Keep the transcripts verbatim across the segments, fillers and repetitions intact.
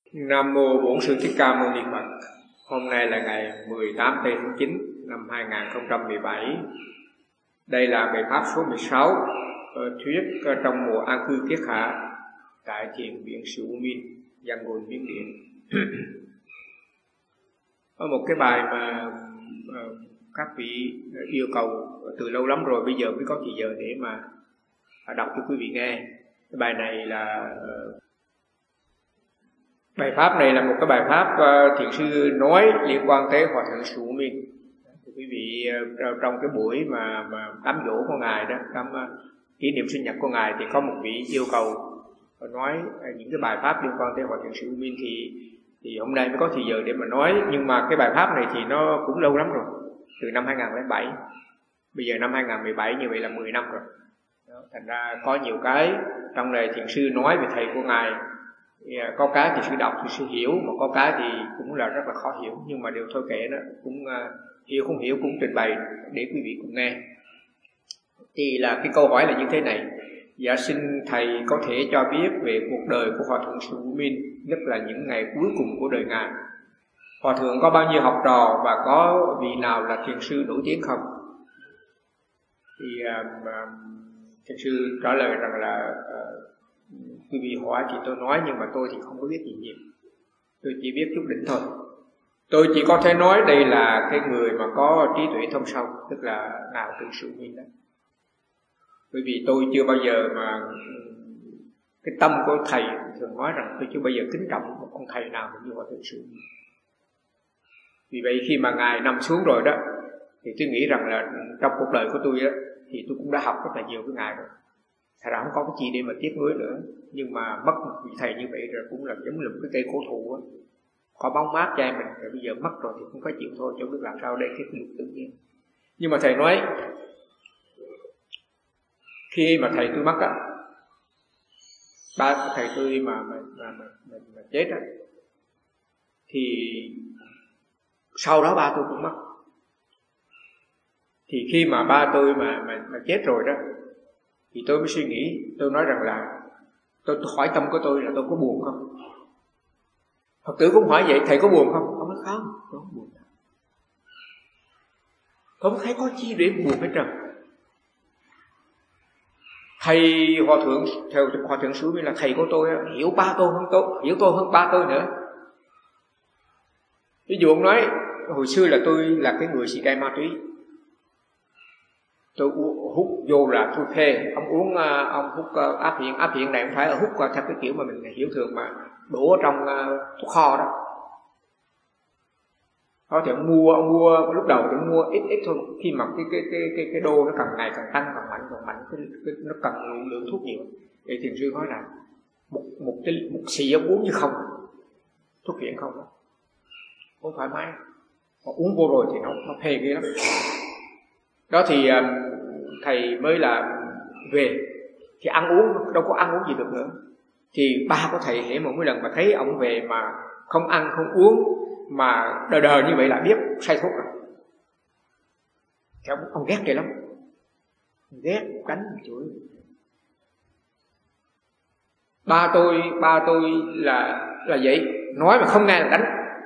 Nam mô Bổn Sư Thích Ca Mâu Ni Phật. Hôm nay là ngày mười tám tây tháng chín năm hai nghìn không trăm mười bảy. Đây là bài pháp số mười sáu, thuyết trong mùa an cư kiết hạ tại thiền viện Sư U Minh, Yangon, Miến Điện. Có một cái bài mà các vị yêu cầu từ lâu lắm rồi, bây giờ mới có thời giờ để mà đọc cho quý vị nghe. Cái bài này là bài pháp này là một cái bài pháp uh, thiền sư nói liên quan tới Hòa Thượng Sư U Minh. Quý vị uh, trong cái buổi mà mà đám dỗ của ngài đó, đám uh, kỷ niệm sinh nhật của ngài, thì có một vị yêu cầu nói uh, những cái bài pháp liên quan tới Hòa Thượng Sư U Minh, thì thì hôm nay mới có thời giờ để mà nói. Nhưng mà cái bài pháp này thì nó cũng lâu lắm rồi, từ năm hai nghìn không trăm lẻ bảy, bây giờ năm hai nghìn không trăm mười bảy, như vậy là mười năm rồi. Đó, thành ra có nhiều cái trong này thiền sư nói về thầy của ngài, có cái thì sư đọc thì sư hiểu, mà có cái thì cũng là rất là khó hiểu, nhưng mà điều thôi kệ, nó cũng uh, hiểu không hiểu cũng trình bày để quý vị cùng nghe. Thì là cái câu hỏi là như thế này: dạ xin thầy có thể cho biết về cuộc đời của Hòa Thượng Sư U Minh, nhất là những ngày cuối cùng của đời ngài. Hòa thượng có bao nhiêu học trò và có vị nào là thiền sư nổi tiếng không? Thì uh, uh, thiền sư trả lời rằng là uh, quý vị hỏi thì tôi nói, nhưng mà tôi thì không có biết gì nhiều, tôi chỉ biết chút đỉnh thôi. Tôi chỉ có thể nói đây là cái người mà có trí tuệ thông sâu, tức là nào từ Sư U Minh đó. Bởi vì tôi chưa bao giờ mà cái tâm của thầy thường nói rằng tôi chưa bao giờ kính trọng một ông thầy nào như Hòa Thượng Sư U Minh. Vì vậy khi mà ngài nằm xuống rồi đó, thì tôi nghĩ rằng là trong cuộc đời của tôi đó, thì tôi cũng đã học rất là nhiều với ngài rồi. Thật ra không có cái gì để mà tiếc nuối nữa. Nhưng mà mất một vị thầy như vậy rồi cũng là giống như một cái cây cổ thụ á, có bóng mát cho mình, rồi bây giờ mất rồi thì cũng phải chịu thôi, chứ không biết làm sao đây, cái luật tự nhiên. Nhưng mà thầy nói khi mà thầy tôi mất á, ba của thầy tôi mà mà, mà, mà, mà, mà chết á, thì sau đó ba tôi cũng mất. Thì khi mà ba tôi mà mà, mà chết rồi đó, thì tôi mới suy nghĩ, tôi nói rằng là tôi, tôi hỏi tâm của tôi là tôi có buồn không? Phật tử cũng hỏi vậy, thầy có buồn không? Ông nói không, tôi không buồn. Tôi không thấy có chi để buồn hết trơn. Thầy Hòa Thượng, theo Hòa Thượng Sư U Minh là thầy của tôi, hiểu ba tôi hơn tôi, hiểu tôi hơn ba tôi nữa. Ví dụ ông nói, hồi xưa là tôi là cái người xì ke ma túy, tôi hút vô là tôi phê. Ông uống, ông hút áp hiện, áp hiện này không phải là hút theo cái kiểu mà mình hiểu thường, mà đổ ở trong thuốc kho đó. Đó thì ông mua, ông mua lúc đầu thì ông mua ít ít thôi. Khi mà cái cái cái cái cái đô nó càng ngày càng tăng, càng mạnh càng mạnh, cái, cái, nó cần lượng, lượng thuốc nhiều. Thì thiền sư nói là một một cái một xì ông uống như không, thuốc phiện không đó, không thoải mái. Mà uống vô rồi thì nó nó phê ghê lắm. Đó thì thầy mới là về, thì ăn uống đâu có ăn uống gì được nữa. Thì ba của thầy hễ một mỗi lần mà thấy ông về mà không ăn không uống mà đờ đờ như vậy là biết say thuốc rồi. Thì ông, ông ghét ghê lắm, ghét đánh chửi. Ba tôi ba tôi là là vậy, nói mà không nghe là đánh.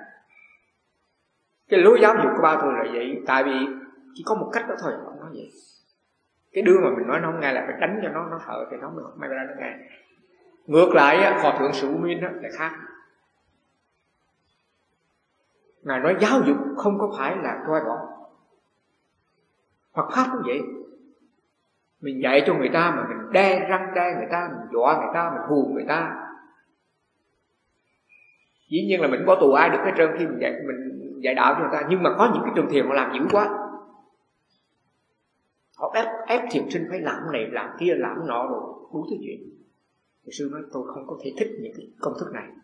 Cái lối giáo dục của ba tôi là vậy, tại vì chỉ có một cách đó thôi, ông nói vậy. Cái đứa mà mình nói nó không nghe là phải đánh cho nó nó sợ thì nó mới may ra nó nghe. Ngược lại Hòa Thượng Sư U Minh đó lại khác. Ngài nói giáo dục không có phải là roi bỏ. Phật pháp cũng vậy. Mình dạy cho người ta mà mình đe răng đe người ta, mình dọa người ta, mình hù người ta, dĩ nhiên là mình có tù ai được hết trơn khi mình dạy mình dạy đạo cho người ta. Nhưng mà có những cái trường thiền họ làm dữ quá, họ ép ép thiền sinh phải làm này làm kia làm nọ rồi đủ thứ chuyện. Thì sư nói tôi không có thể thích những cái công thức này,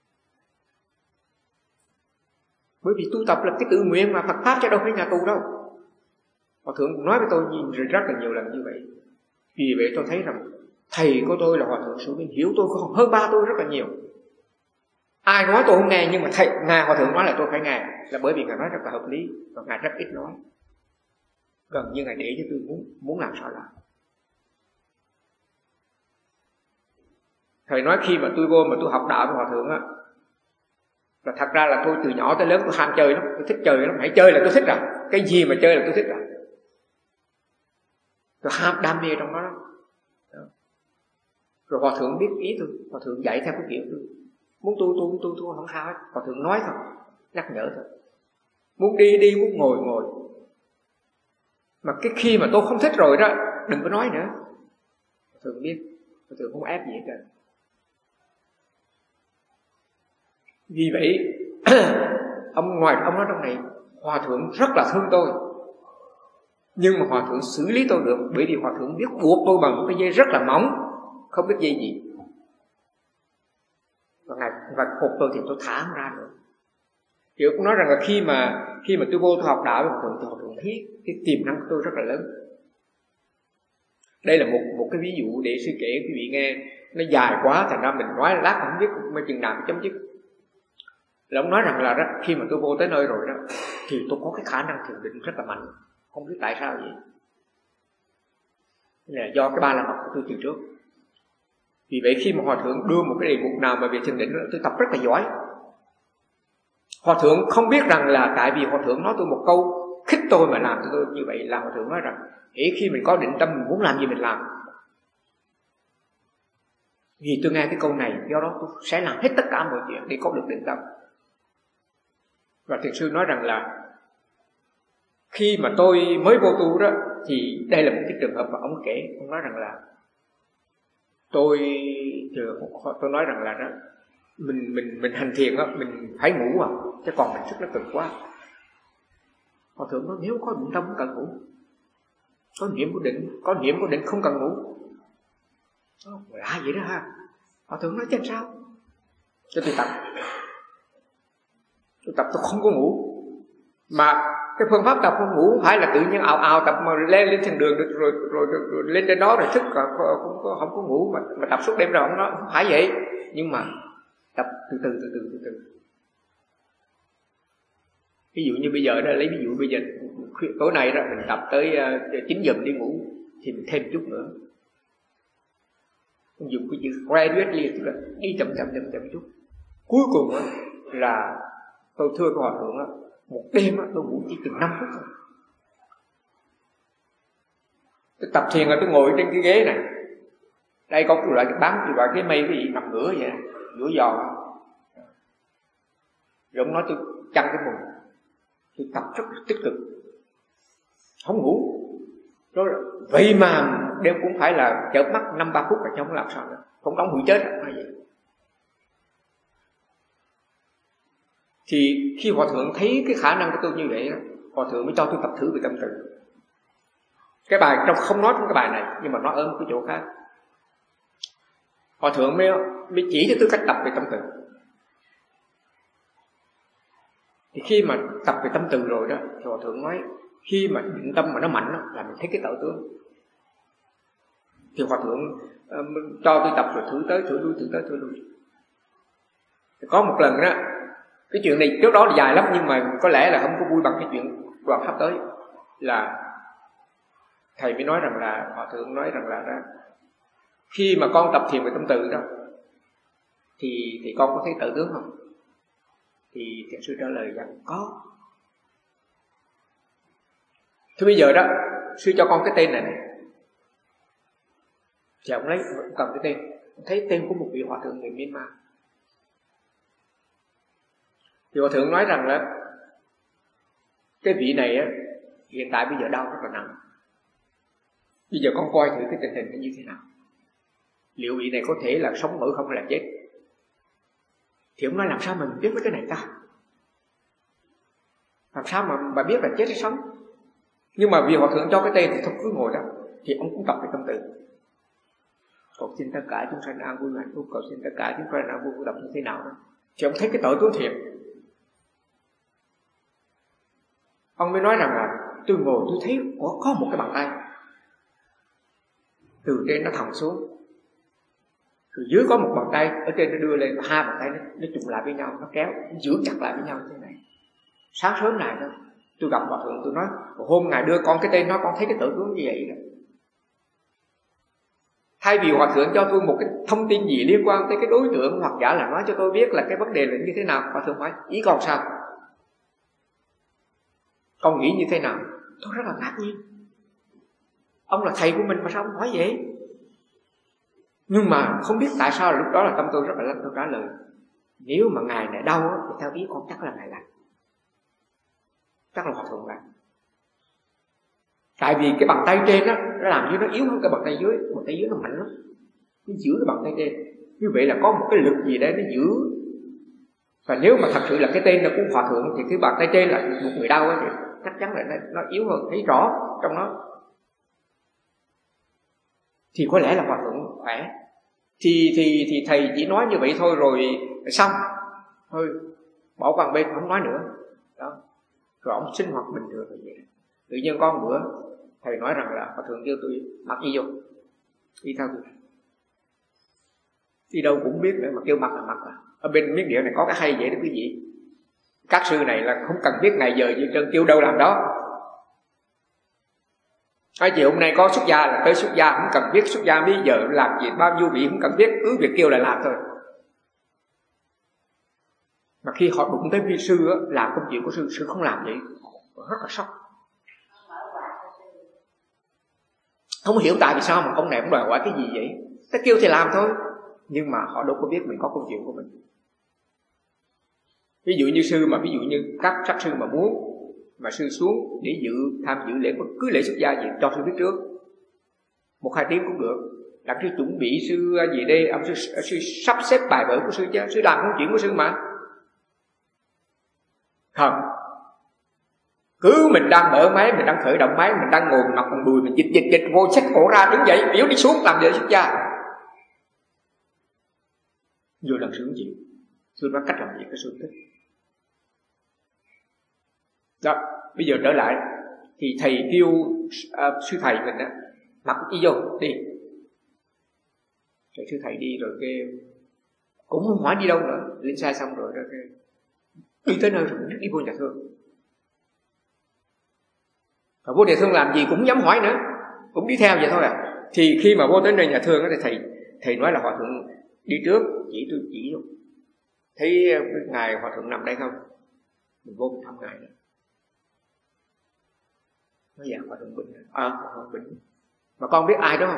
bởi vì tu tập là cái tự nguyện mà, Phật pháp chứ đâu phải nhà tù đâu. Hòa thượng nói với tôi rất là nhiều lần như vậy. Vì vậy tôi thấy rằng thầy của tôi là Hòa Thượng Sư U Minh hiểu tôi còn hơn ba tôi rất là nhiều. Ai nói tôi không nghe, nhưng mà thầy ngài Hòa Thượng nói là tôi phải nghe, là bởi vì ngài nói rất là hợp lý và ngài rất ít nói, gần như ngài để cho tôi muốn muốn làm sao làm. Thầy nói khi mà tôi vô mà tôi học đạo với Hòa Thượng á, Và thật ra là tôi từ nhỏ tới lớn tôi ham chơi lắm, tôi thích chơi lắm, hãy chơi là tôi thích rồi, cái gì mà chơi là tôi thích rồi, tôi ham đam mê trong đó lắm. Rồi Hòa thượng biết ý tôi, Hòa thượng dạy theo cái kiểu tôi, muốn tu tu tu tu không sao hết, Hòa thượng nói thôi, nhắc nhở thôi, muốn đi đi, muốn ngồi ngồi. Mà cái khi mà tôi không thích rồi đó, đừng có nói nữa. Hòa thượng biết, Hòa thượng không ép gì hết trơn. Vì vậy ông ngoài ông nói trong này, Hòa thượng rất là thương tôi, nhưng mà Hòa thượng xử lý tôi được, bởi vì Hòa thượng biết buộc tôi bằng một cái dây rất là mỏng, không biết dây gì. Và ngài và cột tôi thì tôi thả ra nữa. Thì cũng nói rằng là khi mà khi mà tôi vô tôi học đạo với Hòa thượng, thì Hòa thượng thấy cái tiềm năng của tôi rất là lớn. Đây là một một cái ví dụ để sư kể quý vị nghe, nó dài quá thành ra mình nói lát không biết mới chừng nào chấm dứt. Là ông nói rằng là đó, khi mà tôi vô tới nơi rồi đó, thì tôi có cái khả năng thiền định rất là mạnh, không biết tại sao vậy. Là do cái ba la mật của tôi từ trước. Vì vậy khi mà Hòa thượng đưa một cái đề mục nào mà về thiền định đó, tôi tập rất là giỏi. Hòa thượng không biết rằng là tại vì Hòa thượng nói tôi một câu khích tôi mà làm cho tôi như vậy, là Hòa thượng nói rằng hễ khi mình có định tâm mình muốn làm gì mình làm. Vì tôi nghe cái câu này, do đó tôi sẽ làm hết tất cả mọi chuyện để có được định tâm. Và thiền sư nói rằng là khi mà tôi mới vô tu đó, thì đây là một cái trường hợp mà ông kể. Ông nói rằng là tôi tôi nói rằng là đó, mình mình mình hành thiền đó, mình phải ngủ à, chứ còn mình sức nó cực quá. Hòa thượng nói nếu có định tâm không cần ngủ, có niệm của định, có niệm của định không cần ngủ. Lạ vậy đó ha. Hòa thượng nói chứ sao? Cho tôi tập, tôi tập tôi không có ngủ. Mà cái phương pháp tập không ngủ không phải là tự nhiên ào ào tập mà lên lên trên đường được rồi, rồi, rồi, rồi lên trên đó rồi thức không có không có ngủ mà, mà tập suốt đêm rồi không, nó không phải vậy. Nhưng mà tập từ từ từ từ từ từ. Ví dụ như bây giờ đó, lấy ví dụ bây giờ tối nay đó mình tập tới chín giờ đi ngủ thì mình thêm chút nữa. Mình dùng cái chữ gradually, tức là đi chậm chậm chậm chậm chút. Cuối cùng đó, là tôi thưa cái Hòa thượng đó, một đêm đó, tôi ngủ chỉ chừng năm phút thôi. Tôi tập thiền là tôi ngồi trên cái ghế này, đây có cái loại bán loại cái mây cái gì nằm ngửa vậy, ngửa giò. Rồi ông nói tôi chăn cái mùng, tôi tập rất tích cực, không ngủ. Rồi vậy mà đêm cũng phải là chợp mắt năm ba phút là không làm sao nữa, không đóng hụi chết là vậy. Thì khi Hòa thượng thấy cái khả năng của tôi như vậy, Hòa thượng mới cho tôi tập thử về tâm từ. Cái bài trong không nói trong cái bài này, nhưng mà nó ở một cái chỗ khác. Hòa thượng mới, mới chỉ cho tôi cách tập về tâm từ. Thì khi mà tập về tâm từ rồi đó, thì Hòa thượng nói khi mà định tâm mà nó mạnh đó, là mình thấy cái tự tướng. Thì Hòa thượng uh, cho tôi tập rồi thử tới thử lui thử tới thử lui. Thì có một lần đó, cái chuyện này trước đó dài lắm nhưng mà có lẽ là không có vui bằng cái chuyện đoạn sắp tới. Là thầy mới nói rằng là, Hòa thượng nói rằng là đó, khi mà con tập thiền về tâm từ đó, thì thì con có thấy tự tướng không? Thì thiền sư trả lời rằng có. Thế bây giờ đó, sư cho con cái tên này này. Thì ông lấy, ông cầm cái tên, ông thấy tên của một vị Hòa thượng người Myanmar. Thì Hòa thượng nói rằng là cái vị này á, hiện tại bây giờ đau rất là nặng. Bây giờ con coi thử cái tình hình nó như thế nào. Liệu vị này có thể là sống nổi không hay là chết? Thì ông nói làm sao mà mình biết với cái này ta? Làm sao mà bà biết là chết hay sống? Nhưng mà vì Hòa thượng cho cái tên thì thôi cứ ngồi đó. Thì ông cũng tập về tâm từ. Cầu xin tất cả chúng sanh an vui hạnh phúc, cầu xin tất cả chúng sanh an vui đọc như thế nào đó. Thì ông thấy cái tội tối thiệt. Ông mới nói rằng là tôi ngồi tôi thấy có, có một cái bàn tay từ trên nó thòng xuống, từ dưới có một bàn tay ở trên nó đưa lên, hai bàn tay nó, nó chụm lại với nhau, nó kéo, nó giữ chặt lại với nhau như thế này. Sáng sớm này đó, tôi gặp Hòa thượng tôi nói hôm ngài đưa con cái tên nó, con thấy cái tự tướng như vậy đó. Thay vì hòa thượng cho tôi một cái thông tin gì liên quan tới cái đối tượng, hoặc giả là nói cho tôi biết là cái vấn đề là như thế nào, hòa thượng hỏi ý con sao, con nghĩ như thế nào. Tôi rất là ngạc nhiên, ông là thầy của mình mà sao ông hỏi vậy? Nhưng mà không biết tại sao lúc đó là tâm tôi rất là lạnh. Tôi trả lời nếu mà ngài này đau thì theo ý con chắc là ngài làm, chắc là hòa thượng làm. Tại vì cái bàn tay trên đó, nó làm như nó yếu hơn cái bàn tay dưới. Bàn tay dưới nó mạnh lắm, nó giữ cái bàn tay trên. Như vậy là có một cái lực gì đấy nó giữ. Và nếu mà thật sự là cái tên nó cũng hòa thượng thì cái bàn tay trên là một người đau ấy, thì chắc chắn là nó, nó yếu hơn, thấy rõ trong nó. Thì có lẽ là hòa thượng khỏe. Thì, thì, thì thầy chỉ nói như vậy thôi rồi xong. Thôi bỏ qua bên không nói nữa đó. Rồi ông sinh hoạt bình thường rồi vậy. Tự nhiên có một bữa thầy nói rằng là hòa thượng kêu tôi mặc y vô, đi theo tôi. Đi đâu cũng biết nữa mà kêu mặc là mặc à. Ở bên miếng điệu này có cái hay vậy đó quý vị. Các sư này là không cần biết ngày giờ gì trơn, kêu đâu làm đó. Cái chiều hôm nay có xuất gia là tới xuất gia, không cần biết xuất gia bây giờ làm gì, bao nhiêu vị không cần biết, cứ việc kêu là làm thôi. Mà khi họ đụng tới vi sư á, làm công chuyện của sư, sư không làm vậy, rất là sốc. Không hiểu tại vì sao mà ông này cũng đòi hỏi cái gì vậy. Ta kêu thì làm thôi, nhưng mà họ đâu có biết mình có công chuyện của mình. Ví dụ như sư mà ví dụ như các sắc sư mà muốn mà sư xuống để dự tham dự lễ bất cứ lễ xuất gia gì cho sư biết trước một hai tiếng cũng được. Đặt sư chuẩn bị sư gì đây, ông sư, sư sắp xếp bài vở của sư chứ, sư làm công chuyện của sư mà. Không, cứ mình đang mở máy, mình đang khởi động máy, mình đang ngồi mặt bằng đùi, mình dịch dịch dịch vô xách cổ ra đứng dậy biểu đi xuống làm lễ xuất gia. Rồi lần sư không chịu, sư nói cách làm việc cái sư thích. Đó, bây giờ trở lại thì thầy kêu uh, sư thầy mình á mặc y vô đi. Rồi sư thầy đi rồi cái cũng không hỏi đi đâu nữa, lên xe xong rồi đó cái đi tới nơi rồi đi vô nhà thương. Và vô nhà thương làm gì cũng dám hỏi nữa, cũng đi theo vậy thôi à. Thì khi mà vô tới nơi nhà thương đó, thì thầy thầy nói là hòa thượng đi trước, chỉ tôi chỉ vô. Thấy ngài hòa thượng nằm đây không? Mình vô thăm ngài đó. Nói dạ hòa thượng Bình. À hòa thượng Bình. Mà con biết ai đó không?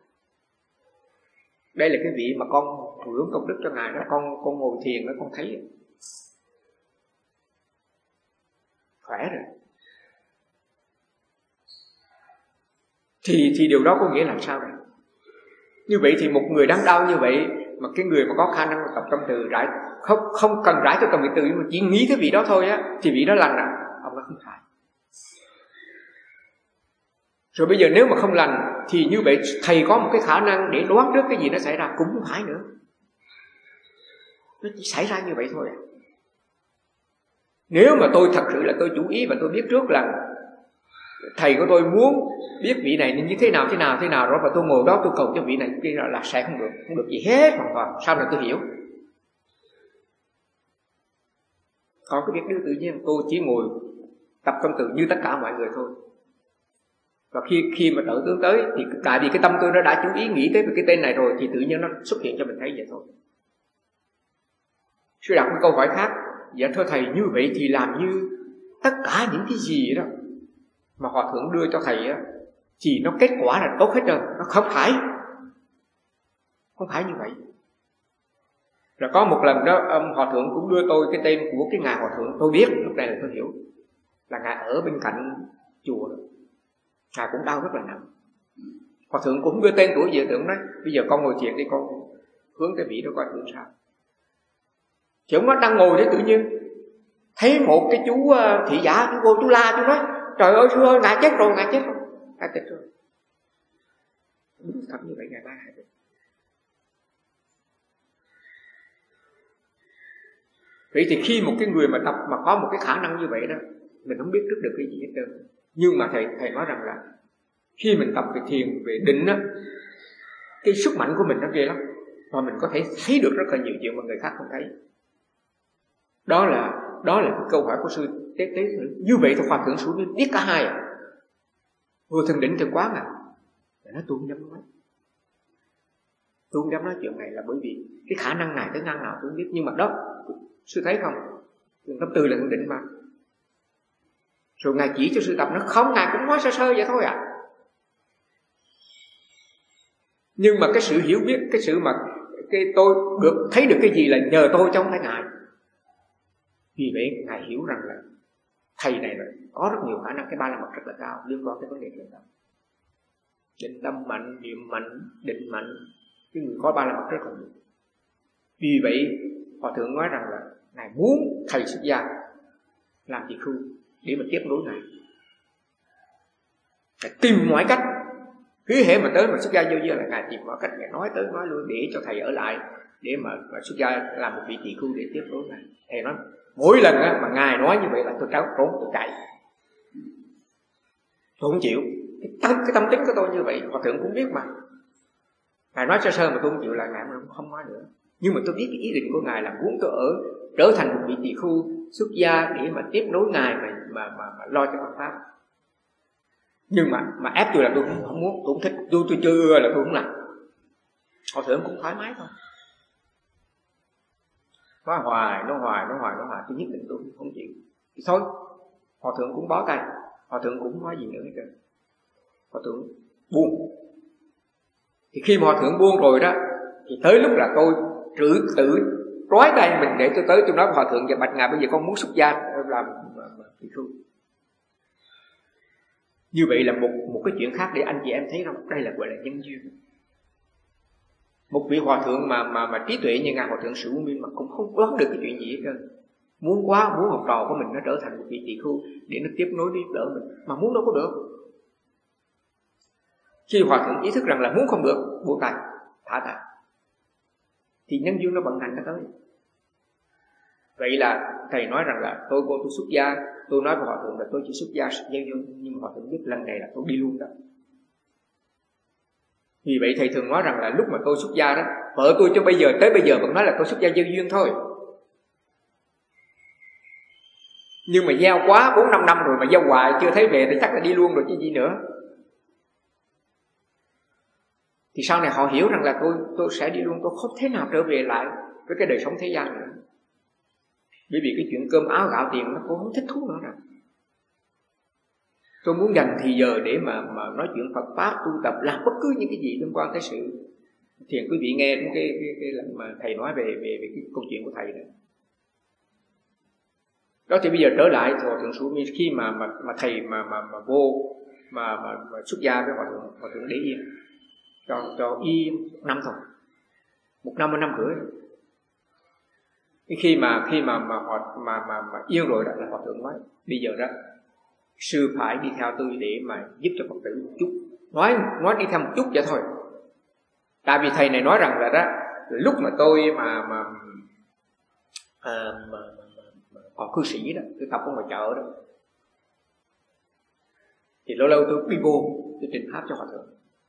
Đây là cái vị mà con hưởng công đức cho ngài đó. Con con ngồi thiền đó con thấy khỏe rồi. Thì thì điều đó có nghĩa là sao đây? Như vậy thì một người đang đau như vậy mà cái người mà có khả năng tập tâm từ rải không không cần rải cho tâm từ mà chỉ nghĩ cái vị đó thôi á thì vị đó lành à? Ông nó không phải. Rồi bây giờ nếu mà không lành thì như vậy thầy có một cái khả năng để đoán trước cái gì nó xảy ra cũng không phải nữa. Nó chỉ xảy ra như vậy thôi à. Nếu mà tôi thật sự là tôi chú ý và tôi biết trước là thầy của tôi muốn biết vị này như thế nào thế nào thế nào rồi và tôi ngồi đó tôi cầu cho vị này kia là sẽ không được, không được gì hết hoàn toàn. Sau này tôi hiểu. Còn cái việc đưa tự nhiên tôi chỉ ngồi tập tâm từ như tất cả mọi người thôi. Và khi khi mà tự tướng tới thì tại vì cái tâm tôi nó đã chú ý nghĩ tới về cái tên này rồi thì tự nhiên nó xuất hiện cho mình thấy vậy thôi. Sư đặt một câu hỏi khác. Dạ thưa thầy, như vậy thì làm như tất cả những cái gì đó mà hòa thượng đưa cho thầy á thì nó kết quả là tốt hết rồi. Nó không phải. Không phải như vậy. Rồi có một lần đó ông hòa thượng cũng đưa tôi cái tên của cái ngài hòa thượng. Tôi biết, lúc này là tôi hiểu là ngài ở bên cạnh chùa đó. Ngài cũng đau rất là nặng. Hòa thượng cũng đưa tên của vị thượng nói bây giờ con ngồi thiền đi, con hướng cái vị đó coi thử sao. Thì ông nó đang ngồi đấy tự nhiên thấy một cái chú thị giả, chú vô chú la, chú nói trời ơi sư ơi, ngài chết rồi, ngài chết rồi, ngài chết rồi. Đúng thật như vậy, ngài la hại rồi. Vậy thì khi một cái người mà tập mà có một cái khả năng như vậy đó, mình không biết trước được cái gì hết trơn. Nhưng mà thầy thầy nói rằng là khi mình tập về thiền, về định á, cái sức mạnh của mình nó ghê lắm, và mình có thể thấy được rất là nhiều chuyện mà người khác không thấy. Đó là đó là cái câu hỏi của sư Tế Tế. Như vậy thì hòa thượng xuống biết cả hai à? Vừa thường định thường quán à? Nó tu nhâm quá. Tôi không dám nói chuyện này là bởi vì cái khả năng này tới ngang nào tôi không biết. Nhưng mà đó, sư thấy không, Trường Tâm Từ là thượng định mà. Rồi Ngài chỉ cho sư tập nó không, Ngài cũng nói sơ sơ vậy thôi ạ. À. Nhưng mà cái sự hiểu biết, cái sự mà cái tôi được thấy được cái gì là nhờ tôi chứ không phải Ngài. Vì vậy Ngài hiểu rằng là thầy này là có rất nhiều khả năng cái ba la mật rất là cao liên quan tới vấn đề định tâm. Định tâm mạnh, niệm mạnh, định mạnh, cái người có ba la mật rất là nhiều. Vì vậy Hòa Thượng nói rằng là Ngài muốn thầy xuất gia làm tỳ khưu để mà tiếp nối Ngài. Ngài tìm mọi cách, cứ hệ mà tới mà xuất gia vô duyên là Ngài tìm mọi cách, Ngài nói tới nói lui để cho thầy ở lại để mà, mà xuất gia làm một vị tỳ khưu để tiếp nối Ngài. Thầy nói mỗi lần á, mà Ngài nói như vậy là tôi trốn trốn tôi chạy, tôi không chịu. Cái tâm, cái tâm tính của tôi như vậy Hòa Thượng cũng biết mà. Ngài nói sơ sơ mà tôi không chịu là Ngài cũng không nói nữa. Nhưng mà tôi biết cái ý định của Ngài là muốn tôi ở trở thành một vị tỳ khưu xuất gia để mà tiếp nối Ngài mà mà mà, mà lo cho Phật pháp. Nhưng mà mà ép tôi là tôi không, không muốn, tôi không thích, tôi tôi chưa là tôi không làm. Hòa Thượng cũng thoải mái thôi. Nói hoài, nói hoài, nói hoài, nói hoài, tôi nhất định tôi không chịu. Thì thôi, Hòa Thượng cũng bó tay, Hòa Thượng cũng không nói gì nữa hết trơn. Hòa Thượng buông. Thì khi mà Hòa Thượng buông rồi đó, thì tới lúc là tôi tự tự trói tay mình để tôi tới tôi nói với Hòa Thượng và bạch Ngài bây giờ con muốn xuất gia làm tỳ khưu. Như vậy là một một cái chuyện khác để anh chị em thấy không? Đây là gọi là nhân duyên. Một vị Hòa Thượng mà mà mà trí tuệ như Ngài Hòa Thượng Sử Vô Minh mà cũng không đoán được cái chuyện gì hết trơn. Muốn quá muốn học trò của mình nó trở thành một vị tỳ khưu để nó tiếp nối giúp đỡ mình, mà muốn đâu có được. Khi Hòa Thượng ý thức rằng là muốn không được, buông tay, thả tay, thì nhân duyên nó vận hành nó tới. Vậy là thầy nói rằng là tôi cô tôi xuất gia, tôi nói với Hòa Thượng là tôi chỉ xuất gia nhân duyên, nhưng Hòa Thượng biết lần này là tôi đi luôn đó. Vì vậy thầy thường nói rằng là lúc mà tôi xuất gia đó, vợ tôi cho bây giờ tới bây giờ vẫn nói là tôi xuất gia nhân duyên thôi. Nhưng mà gieo quá bốn năm năm rồi mà gieo hoài chưa thấy về thì chắc là đi luôn rồi chứ gì nữa. Thì sau này họ hiểu rằng là tôi tôi sẽ đi luôn, tôi không thể nào trở về lại với cái đời sống thế gian nữa. Bởi vì cái chuyện cơm áo gạo tiền nó cũng không thích thú nữa rồi. Tôi muốn dành thì giờ để mà mà nói chuyện Phật pháp, tu tập, làm bất cứ những cái gì liên quan tới sự thiền. Quý vị nghe cái cái cái, cái lần mà thầy nói về về về cái câu chuyện của thầy đó. Đó thì bây giờ trở lại Hòa Thượng Sử Vô Minh khi mà mà mà thầy mà mà mà vô mà mà, mà xuất gia với Hòa Thượng Hòa Thượng để yên cho cho yên một năm thôi, một năm một năm rưỡi. Khi mà khi mà mà họ mà mà mà yên rồi đó là Hòa Thượng nói bây giờ đó sư phải đi theo tôi để mà giúp cho Phật tử một chút, nói nói đi theo một chút vậy thôi. Tại vì thầy này nói rằng là đó lúc mà tôi mà mà à, mà, mà, mà, mà còn cư sĩ đó, tôi tập ở ngoài chợ đó, thì lâu lâu tôi đi vô tôi trình pháp cho Hòa Thượng.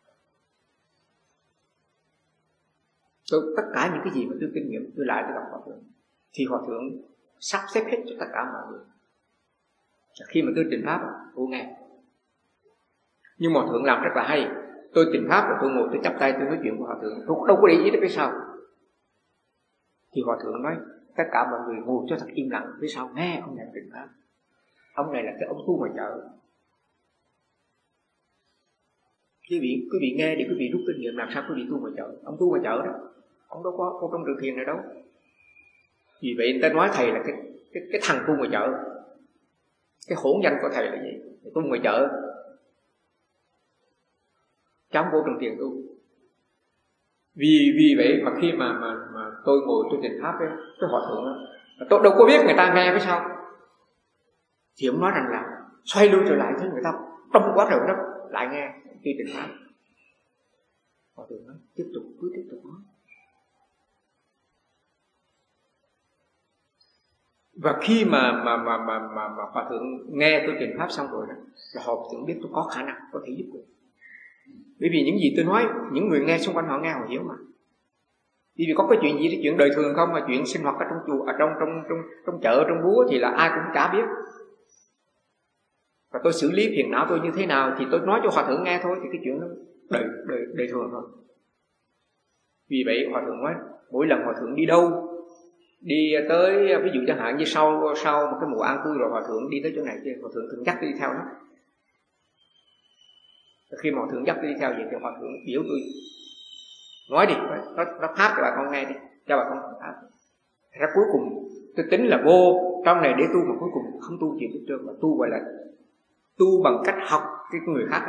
Tôi tất cả những cái gì mà tôi kinh nghiệm tôi lại tôi đọc Hòa Thượng, thì Hòa Thượng sắp xếp hết cho tất cả mọi người. Khi mà tôi trình pháp tôi nghe, nhưng mà Hòa Thượng làm rất là hay. Tôi trình pháp rồi tôi ngồi tôi chắp tay tôi nói chuyện với Hòa Thượng, tôi đâu có để ý đến phía sau. Thì Hòa Thượng nói tất cả mọi người ngồi cho thật im lặng phía sau nghe ông này trình pháp. Ông này là cái ông tu ngoài chợ. Quý vị quý vị nghe để quý vị rút kinh nghiệm làm sao quý vị tu ngoài chợ. Ông tu ngoài chợ đó, ông đâu có không trong trường thiền này đâu. Vì vậy người ta nói thầy là cái cái cái thằng tu ngoài chợ. Cái hỗn danh của thầy là gì? Tu ngoài chợ, cháu vô trong thiền tu. Vì vì vậy mà khi mà mà mà tôi ngồi tôi trình pháp với cái Hòa Thượng đó, tôi đâu có biết người ta nghe với sao. Thì ông nói rằng là xoay lui trở lại thấy người ta đông quá rồi đó, lại nghe khi trình pháp. Hòa Thượng nói tiếp tục, cứ tiếp tục nói. Và khi mà mà mà mà mà, mà Hòa Thượng nghe tôi trình pháp xong rồi đó, là Hòa Thượng biết tôi có khả năng có thể giúp được. Bởi vì những gì tôi nói, những người nghe xung quanh họ nghe họ hiểu mà. Bởi vì có cái chuyện gì thì chuyện đời thường không, mà chuyện sinh hoạt ở trong chùa, ở trong trong trong trong chợ, trong búa thì là ai cũng chả biết. Và tôi xử lý phiền não tôi như thế nào thì tôi nói cho Hòa Thượng nghe thôi, thì cái chuyện đó đời đời đời thường thôi. Vì vậy Hòa Thượng nói mỗi lần Hòa Thượng đi đâu, đi tới ví dụ chẳng hạn như sau sau một cái mùa an cư rồi Hòa Thượng đi tới chỗ này kia, Hòa Thượng thường dắt đi theo đó. Khi mà Hòa Thượng dắt đi theo vậy thì Hòa Thượng biểu tôi nói đi, nó nó pháp cho bà con nghe đi, cho bà con pháp. Ra cuối cùng tôi tính là vô trong này để tu, mà cuối cùng không tu chuyện hết trơn, mà tu gọi là tu bằng cách học cái người khác.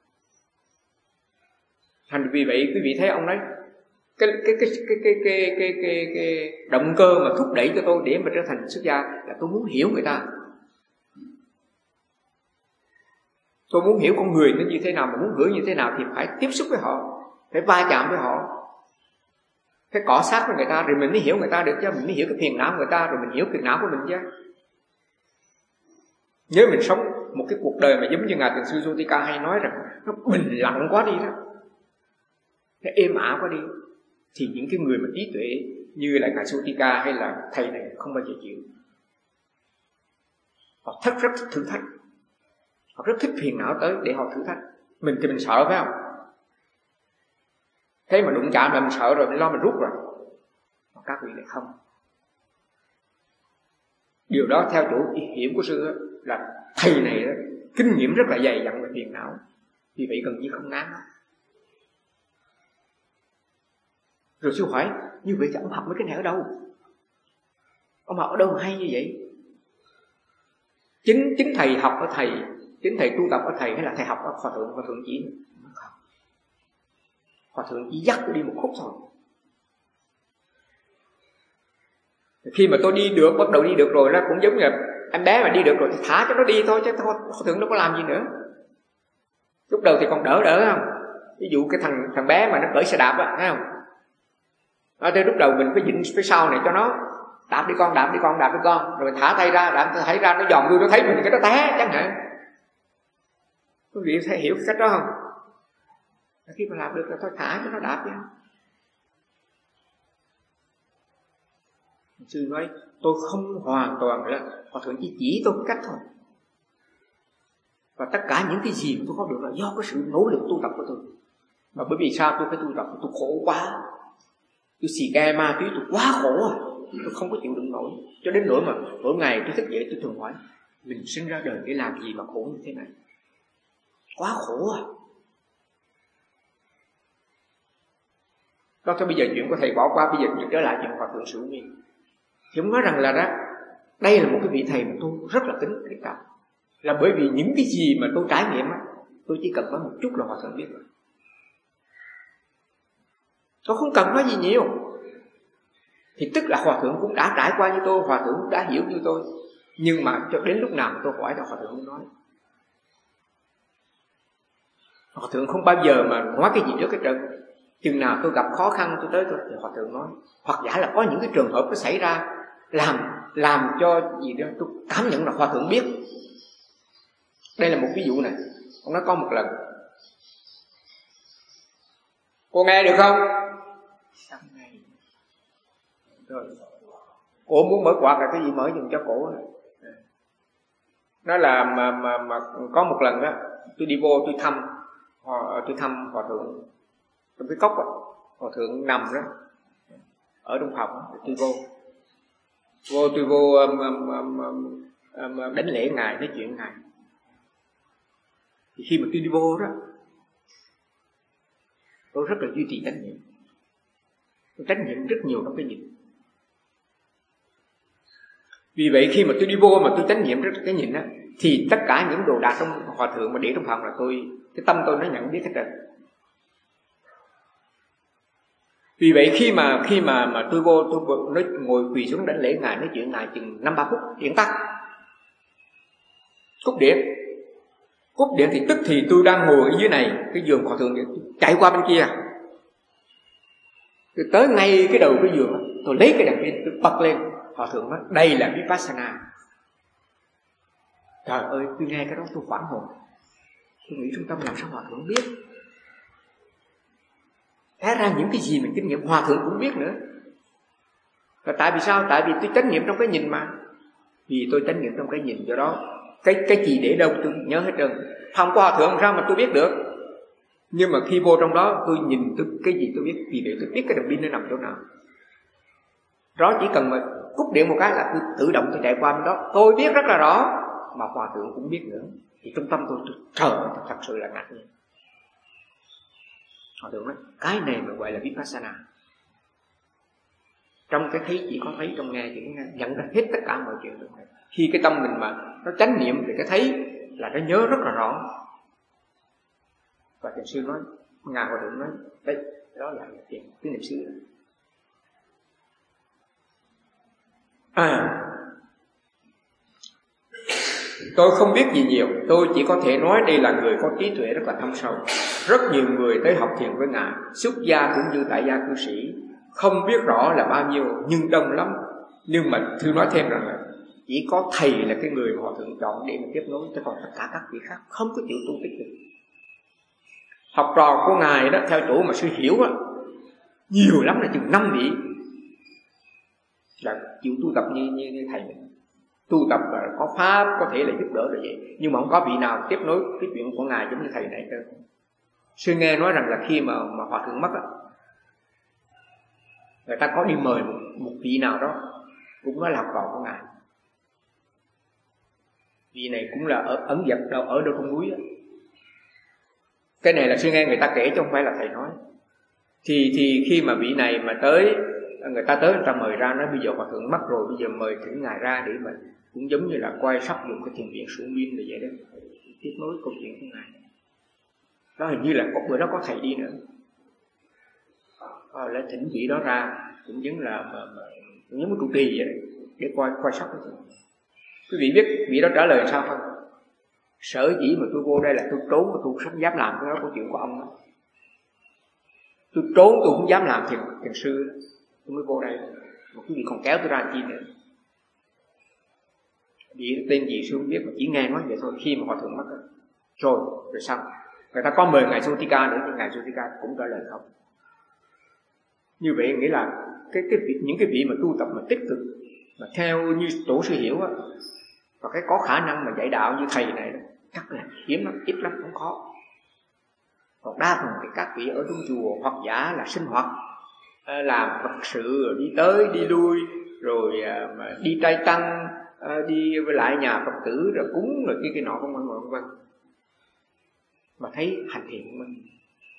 Thành vì vậy quý vị thấy ông nói cái cái cái cái cái cái cái cái, cái động cơ mà thúc đẩy cho tôi để mà trở thành xuất gia là tôi muốn hiểu người ta. Tôi muốn hiểu con người nó như thế nào, mà muốn hiểu như thế nào thì phải tiếp xúc với họ, phải va chạm với họ, phải cọ sát với người ta, rồi mình mới hiểu người ta được chứ, mình mới hiểu cái phiền não của người ta, rồi mình hiểu phiền não của mình chứ. Nếu mình sống một cái cuộc đời mà giống như Ngài Thiền sư Sotika hay nói rằng nó bình lặng quá đi đó, nó êm ả quá đi, thì những cái người mà trí tuệ như là Ngài Sotika hay là thầy này không bao giờ chịu. Họ rất rất thích thử thách, họ rất thích phiền não tới để họ thử thách. Mình thì mình sợ phải không? Thế mà đụng chạm là mình sợ rồi, mình lo mình rút rồi. Mà các vị lại không. Điều đó theo chỗ hiểu của sư là thầy này đó, kinh nghiệm rất là dày dặn về phiền não, vì vậy gần như không ngán đó. Rồi sư hỏi như vậy thì ông học mấy cái này ở đâu? Ông học ở đâu mà hay như vậy? Chính chính thầy học ở thầy, chính thầy tu tập ở thầy hay là thầy học ở Hòa Thượng? Hòa Thượng chỉ Hòa Thượng chỉ dắt tôi đi một khúc thôi. Khi mà tôi đi được, bắt đầu đi được rồi đó, cũng giống như em bé mà đi được rồi thì thả cho nó đi thôi, chứ thôi Hòa Thượng đâu có làm gì nữa. Lúc đầu thì còn đỡ đỡ không? Ví dụ cái thằng thằng bé mà nó cởi xe đạp á, thấy không? Ở đây lúc đầu mình phải dịnh phía sau này cho nó, đạp đi con, đạp đi con, đạp đi con, rồi mình thả tay ra, đạp thấy ra nó dòm đuôi, nó thấy mình cái nó té chẳng hạn. Quý vị thấy hiểu cái cách đó không? Khi mà làm được là thôi thả cho nó đạp đi. Sư nói tôi không hoàn toàn là Hòa Thượng chỉ chỉ tôi cách thôi, và tất cả những cái gì mà tôi có được là do cái sự nỗ lực tu tập của tôi. Mà bởi vì sao tôi phải tu tập? Tôi khổ quá, tôi xì ke ma túy, tôi quá khổ à, tôi không có chịu đựng nổi, cho đến nỗi mà mỗi ngày tôi thức dậy tôi thường hỏi mình sinh ra đời để làm gì mà khổ như thế này, quá khổ à. Đó, thôi bây giờ chuyện của thầy bỏ qua, bây giờ chúng trở lại chuyện Hòa Thượng Sự Miên. Thì ông nói rằng là đó, đây là một cái vị thầy mà tôi rất là kính kính trọng, là bởi vì những cái gì mà tôi trải nghiệm á, tôi chỉ cần có một chút là Hòa Thượng biết rồi. Tôi không cần nói gì nhiều. Thì tức là Hòa Thượng cũng đã trải qua như tôi, Hòa Thượng cũng đã hiểu như tôi. Nhưng mà cho đến lúc nào mà tôi hỏi là Hòa Thượng không nói. Hòa Thượng không bao giờ mà nói cái gì trước cái trận. Chừng nào tôi gặp khó khăn tôi tới tôi thì Hòa Thượng nói. Hoặc giả là có những cái trường hợp nó xảy ra Làm làm cho gì đó tôi cảm nhận là Hòa Thượng biết. Đây là một ví dụ này. Ông nói có một lần, cô nghe được không? Rồi cổ muốn mở quạt là cái gì mở dùm cho cổ. Nó là mà, mà, mà có một lần đó tôi đi vô tôi thăm tôi thăm Hòa Thượng trong cái cốc á, Hòa Thượng nằm đó ở trong phòng đó, tôi vô vô tôi vô um, um, um, um, đánh lễ ngài, nói chuyện ngài. Thì khi mà tôi đi vô đó, tôi rất là duy trì trách nhiệm, tôi trách nhiệm rất nhiều trong cái nhìn. Vì vậy khi mà tôi đi vô mà tôi trách nhiệm rất cái nhìn đó, thì tất cả những đồ đạc trong Hòa Thượng mà để trong phòng là tôi, cái tâm tôi nó nhận biết hết rồi. Vì vậy khi mà khi mà mà tôi vô tôi nói, ngồi quỳ xuống đánh lễ ngài, nói chuyện ngài chừng năm ba phút, điện tắt, cúp điện, cúp điện thì tức thì tôi đang ngồi ở dưới này cái giường Hòa Thượng, chạy qua bên kia, tôi tới ngay cái đầu cái giường, tôi lấy cái đèn pin tôi bật lên. Hòa Thượng nói đây là Vipassana. Trời ơi, tôi nghe cái đó tôi hoảng hồn, tôi nghĩ trong tâm làm sao Hòa Thượng biết. Thế ra những cái gì mình kinh nghiệm Hòa Thượng cũng biết nữa. Và tại vì sao? Tại vì tôi chánh niệm trong cái nhìn mà. Vì tôi chánh niệm trong cái nhìn, do đó cái cái gì để đâu tôi nhớ hết trơn. Phòng của Hòa Thượng làm sao mà tôi biết được? Nhưng mà khi vô trong đó tôi nhìn tôi cái gì tôi biết, vì để tôi biết cái đèn pin nó nằm chỗ nào. Đó, chỉ cần mà cúp điện một cái là tôi tự động tôi chạy qua bên đó, tôi biết rất là rõ, mà hòa thượng cũng biết nữa. Thì trong tâm tôi, tôi trời ơi, thật sự là ngạc nhiên. Hòa thượng nói cái này mà gọi là Vipassana. Trong cái thấy chỉ có thấy, trong nghe chỉ có nghe, nhận ra hết tất cả mọi chuyện được. Khi cái tâm mình mà nó chánh niệm thì cái thấy là nó nhớ rất là rõ. Và thiền sư nói, ngài hòa thượng nói đấy, đó là chuyện cái niệm xứ. À, tôi không biết gì nhiều, tôi chỉ có thể nói đây là người có trí tuệ rất là thâm sâu. Rất nhiều người tới học thiền với ngài, xuất gia cũng như tại gia cư sĩ, không biết rõ là bao nhiêu nhưng đông lắm. Nhưng mà thưa nói thêm rằng là chỉ có thầy là cái người mà hòa thượng chọn để mà tiếp nối, chứ còn tất cả các vị khác không có chịu tu tích được. Học trò của ngài đó theo chỗ mà sư hiểu á, nhiều lắm là chừng năm vị là chịu tu tập như như, như thầy mình. Tu tập và có pháp có thể là giúp đỡ được vậy, nhưng mà không có vị nào tiếp nối cái chuyện của ngài giống như thầy này cơ. Sư nghe nói rằng là khi mà mà hòa thượng mất á, người ta có đi mời một, một vị nào đó cũng nói là học trò của ngài. Vị này cũng là ở ẩn dật đâu ở đâu trong núi á. Cái này là sư nghe người ta kể chứ không phải là thầy nói. Thì thì khi mà vị này mà tới, người ta tới người ta mời ra, nói bây giờ hòa thượng mất rồi, bây giờ mời thỉnh ngài ra để mà cũng giống như là quay sắp dùng cái thiền viện Sủ Miên như vậy đó, tiếp nối câu chuyện của ngài. Đó hình như là có bữa đó có thầy đi nữa, à, lại thỉnh vị đó ra cũng giống là mà, mà, cũng giống trụ trì vậy để coi coi sắp cái chuyện. Quý vị biết vị đó trả lời sao không? Sở dĩ mà tôi vô đây là tôi trốn mà tôi không dám làm cái đó câu chuyện của ông đó. Tôi trốn tôi không dám làm thiền thiền sư, tôi mới vô đây. Mà quý vị còn kéo tôi ra chi nữa. Vị tên gì sư không biết, mà chỉ nghe nói vậy thôi. Khi mà hòa thượng mất rồi rồi xong, người ta có mời ngài Sotika nữa, nhưng ngài Sotika cũng trả lời không. Như vậy nghĩa là cái cái vị, những cái vị mà tu tập mà tích cực mà theo như tổ sư hiểu á, và cái có khả năng mà dạy đạo như thầy này chắc là hiếm lắm, ít lắm, không khó. Còn đa phần thì các vị ở trong chùa hoặc giả là sinh hoạt, làm Phật sự rồi đi tới đi lui, rồi mà đi trai tăng, đi với lại nhà Phật tử rồi cúng rồi cái cái nọ vân vân vân vân, mà thấy hành thiện của mình.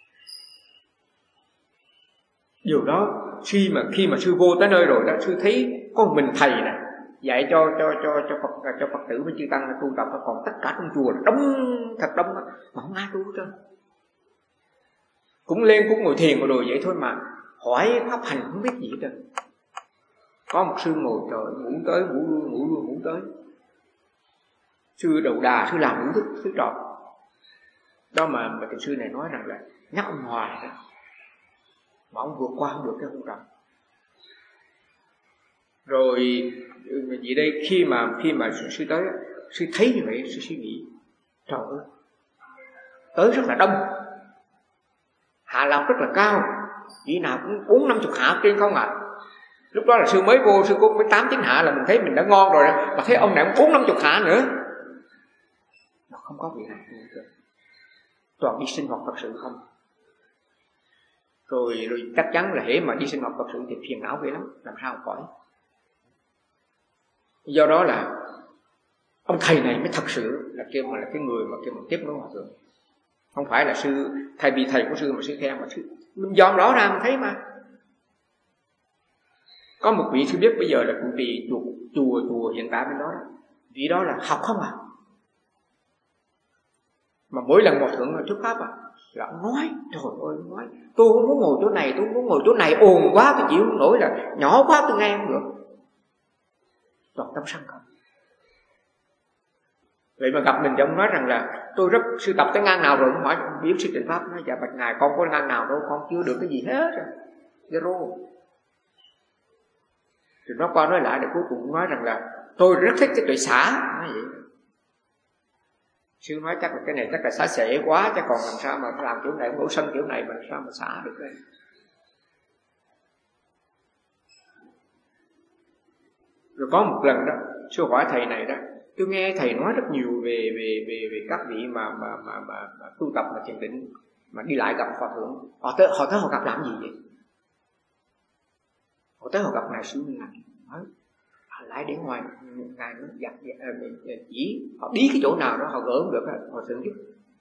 Điều đó khi mà khi mà sư vô tới nơi rồi đó, sư thấy có một mình thầy này dạy cho cho cho cho Phật cho Phật tử với chư tăng tu tập, còn tất cả trong chùa là đông, thật đông đó, mà không ai tu hết trơn. Cũng lên cũng ngồi thiền rồi vậy thôi mà hỏi pháp hành không biết gì hết trơn. Có một sư ngồi trời ngủ tới ngủ luôn ngủ luôn ngủ tới. Sư đầu đà sư làm đủ thức sư trò. Đó mà mà thầy sư này nói rằng là nhắc ông hoài đó, mà ông vượt qua không được cái hôn trầm. Rồi vì đây khi mà khi mà sư tới, sư thấy như vậy, sư suy nghĩ trời ơi, tới rất là đông, hạ lạc rất là cao, vị nào cũng bốn năm chục hạ trên không à. Lúc đó là sư mới vô, sư cũng mới tám chín hạ là mình thấy mình đã ngon rồi, mà thấy ông này cũng bốn năm chục hạ nữa, mà không có vị nào toàn đi sinh hoạt Phật sự không. Rồi rồi chắc chắn là hễ mà đi sinh hoạt Phật sự thì phiền não ghê lắm, làm sao khỏi. Do đó là ông thầy này mới thật sự là kêu mà là cái người mà kêu mà tiếp nối hòa thượng. Không phải là sư thầy vì thầy của sư mà sư khen, mà sư mình dòm rõ ra mình thấy mà. Có một vị sư biết bây giờ là cụ trì chùa chùa chùa hiện tại bên đó, vị đó là học không à, mà mỗi lần hòa thượng thuyết pháp à là ông nói trời ơi, ông nói tôi không muốn ngồi chỗ này, tôi không muốn ngồi chỗ này, ồn quá tôi chịu không nổi, là nhỏ quá tôi nghe không được, toàn tâm sân không. Vậy mà gặp mình thì ông nói rằng là tôi rất sư tập tới ngang nào rồi, ông hỏi biết sư Trịnh Pháp, nói dạ bạch ngài con có ngang nào đâu, con chưa được cái gì hết rồi, zero. Thì nó qua nói lại, để cuối cùng nói rằng là tôi rất thích cái tuệ xã, nói vậy. Sư nói chắc là cái này chắc là xả xệ quá, chắc còn làm sao mà làm kiểu này, ngủ sân kiểu này mà làm sao mà xả được đây. Rồi có một lần đó, sư hỏi thầy này đó, tôi nghe thầy nói rất nhiều về về về về các vị mà mà mà mà, mà tu tập mà thiền định, mà đi lại gặp hòa thượng, họ tới họ tới họ gặp làm gì vậy? Họ tới họ gặp ngài Sư Minh làm gì? Lại đến ngoài ngài nó dặn chỉ họ biết cái chỗ nào đó họ gỡ không được, hòa thượng biết.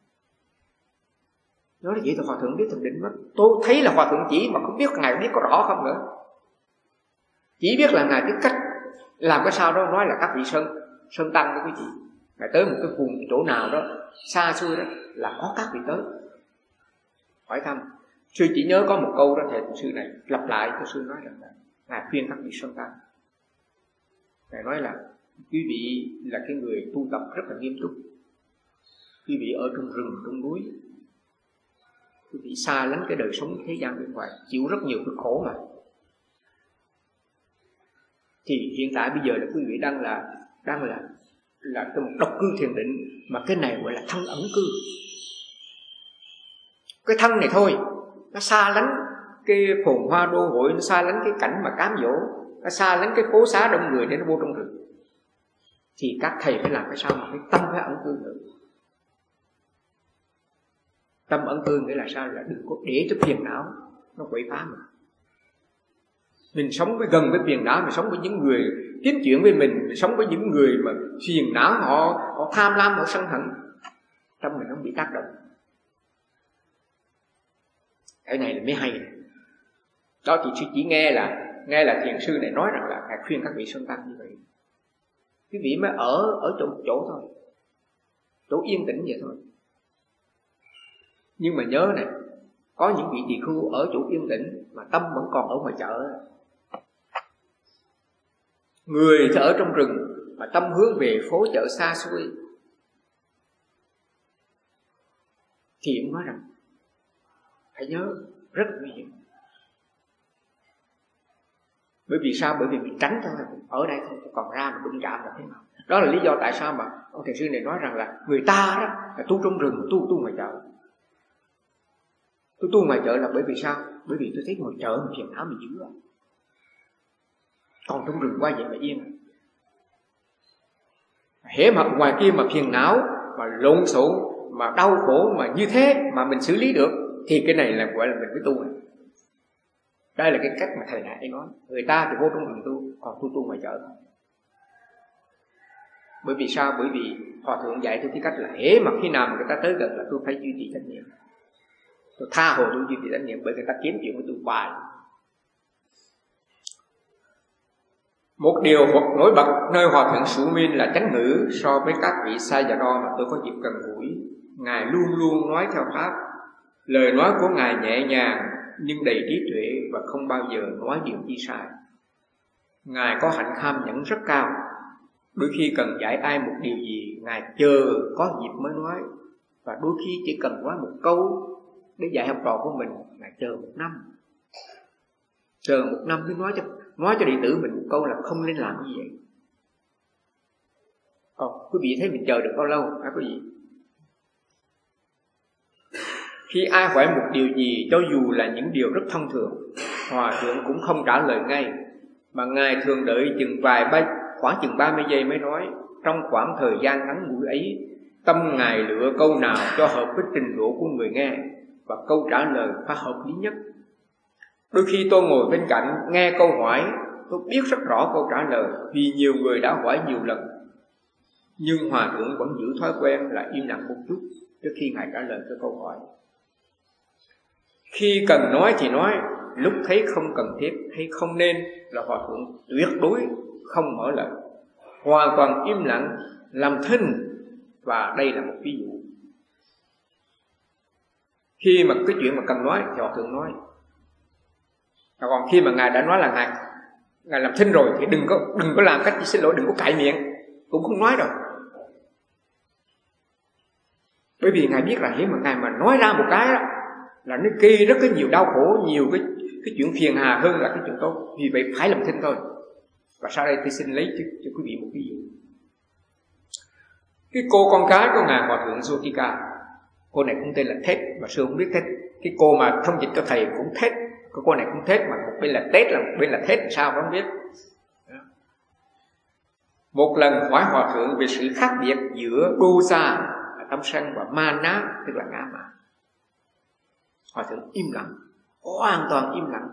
Nói là vậy thì hòa thượng biết thực định mất. Tôi thấy là hòa thượng chỉ mà không biết ngài biết có rõ không nữa. Chỉ biết là ngài biết cách làm cái sao đó, nói là các vị sơn sơn tăng đó quý vị. Ngài tới một cái vùng chỗ nào đó xa xôi đó là có các vị tới hỏi thăm. Sư chỉ nhớ có một câu đó thầy sư này lặp lại cho sư nói rằng là ngài khuyên các vị sơn tăng. Ngài nói là quý vị là cái người tu tập rất là nghiêm túc. Quý vị ở trong rừng trong núi, quý vị xa lánh cái đời sống thế gian bên ngoài, chịu rất nhiều cái khổ mà. Thì hiện tại bây giờ là quý vị đang là đang là là cái một độc cư thiền định, mà cái này gọi là thân ẩn cư. Cái thân này thôi, nó xa lánh cái phồn hoa đô hội, nó xa lánh cái cảnh mà cám dỗ, nó xa lánh cái phố xá đông người để nó vô trong rừng. Thì các thầy phải làm cái sao mà cái tâm phải ẩn cư nữa. Tâm ẩn cư nghĩa là sao? Là đừng có để cho phiền não nó quậy phá mình. Mình sống với gần với phiền não, mình sống với những người kiếm chuyện với mình, mình sống với những người mà phiền não, họ họ tham lam, họ sân hận, trong mình nó bị tác động. Cái này là mới hay. Đó thì sư chỉ nghe là nghe là thiền sư này nói rằng là ngài khuyên các vị sơn tăng như vậy. Quý vị mới ở ở chỗ chỗ thôi, chỗ yên tĩnh vậy thôi. Nhưng mà nhớ này, có những vị tỳ khưu ở chỗ yên tĩnh mà tâm vẫn còn ở ngoài chợ. Người thì ở trong rừng mà tâm hướng về phố chợ xa xôi. Thì ông nói rằng hãy nhớ rất nguy hiểm. Bởi vì sao? Bởi vì mình tránh thôi, ở đây thôi, còn ra mà đụng chạm là thế nào. Đó là lý do tại sao mà ông thiền sư này nói rằng là người ta đó là tu trong rừng, tu tu ngoài chợ. Tôi tu ngoài chợ là bởi vì sao? Bởi vì tôi thấy ngoài chợ mà phiền não mình dữ lắm. Còn trong rừng qua vậy mà yên. Hễ mà ngoài kia mà phiền não, mà lộn xộn, mà đau khổ mà như thế mà mình xử lý được, thì cái này là gọi là mình mới tu này. Đây là cái cách mà thầy nãy nói. Người ta thì vô trong rừng tu, còn tôi tu ngoài chợ. Bởi vì sao? Bởi vì hòa thượng dạy tôi cái cách là hễ mà khi nào mà người ta tới gần là tôi phải duy trì trách nhiệm. Tôi tha hồ tôi duy trì trách nhiệm, bởi người ta kiếm chuyện với tôi hoài. Một điều hoặc nổi bật nơi hòa thượng Sủ Minh là chánh ngữ so với các vị Sa Già Đo mà tôi có dịp gần gũi. Ngài luôn luôn nói theo pháp. Lời nói của Ngài nhẹ nhàng nhưng đầy trí tuệ và không bao giờ nói điều chi sai. Ngài có hạnh kham nhẫn rất cao. Đôi khi cần dạy ai một điều gì, Ngài chờ có dịp mới nói. Và đôi khi chỉ cần nói một câu để dạy học trò của mình, Ngài chờ một năm. Chờ một năm mới nói cho nói cho đệ tử mình một câu là không nên làm như vậy. Còn quý vị thấy mình chờ được bao lâu hả quý vị? Khi ai hỏi một điều gì, cho dù là những điều rất thông thường, hòa thượng cũng không trả lời ngay, mà Ngài thường đợi chừng vài ba, khoảng chừng ba mươi giây mới nói. Trong khoảng thời gian ngắn ngủi ấy, tâm Ngài lựa câu nào cho hợp với trình độ của người nghe, và câu trả lời phải hợp lý nhất. Đôi khi tôi ngồi bên cạnh nghe câu hỏi, tôi biết rất rõ câu trả lời vì nhiều người đã hỏi nhiều lần. Nhưng hòa thượng vẫn giữ thói quen là im lặng một chút trước khi Ngài trả lời cho câu hỏi. Khi cần nói thì nói, lúc thấy không cần thiết hay không nên là hòa thượng tuyệt đối không mở lời, hoàn toàn im lặng làm thinh. Và đây là một ví dụ. Khi mà cái chuyện mà cần nói thì hòa thượng nói. Còn khi mà Ngài đã nói là Ngài Ngài làm thinh rồi thì đừng có đừng có làm cách xin lỗi, đừng có cãi miệng, cũng không nói rồi. Bởi vì Ngài biết là nếu mà Ngài mà nói ra một cái đó, là nó gây rất cái nhiều đau khổ, nhiều cái cái chuyện phiền hà hơn là cái chuyện tốt. Vì vậy phải làm thinh thôi. Và sau đây tôi xin lấy cho, cho quý vị một ví dụ. Cái cô con gái của Ngài Hòa thượng Jyotika, cô này cũng tên là Thết, mà sư không biết Thết. Cái cô mà thông dịch cho thầy cũng Thết. Cái cô này cũng Thết, mà một bên là Tết là một bên là Thết làm sao không biết. Một lần hỏi Hòa thượng về sự khác biệt giữa Dosa là tâm sân và Mana tức là ngã mạn. Hòa thượng im lặng, hoàn toàn im lặng.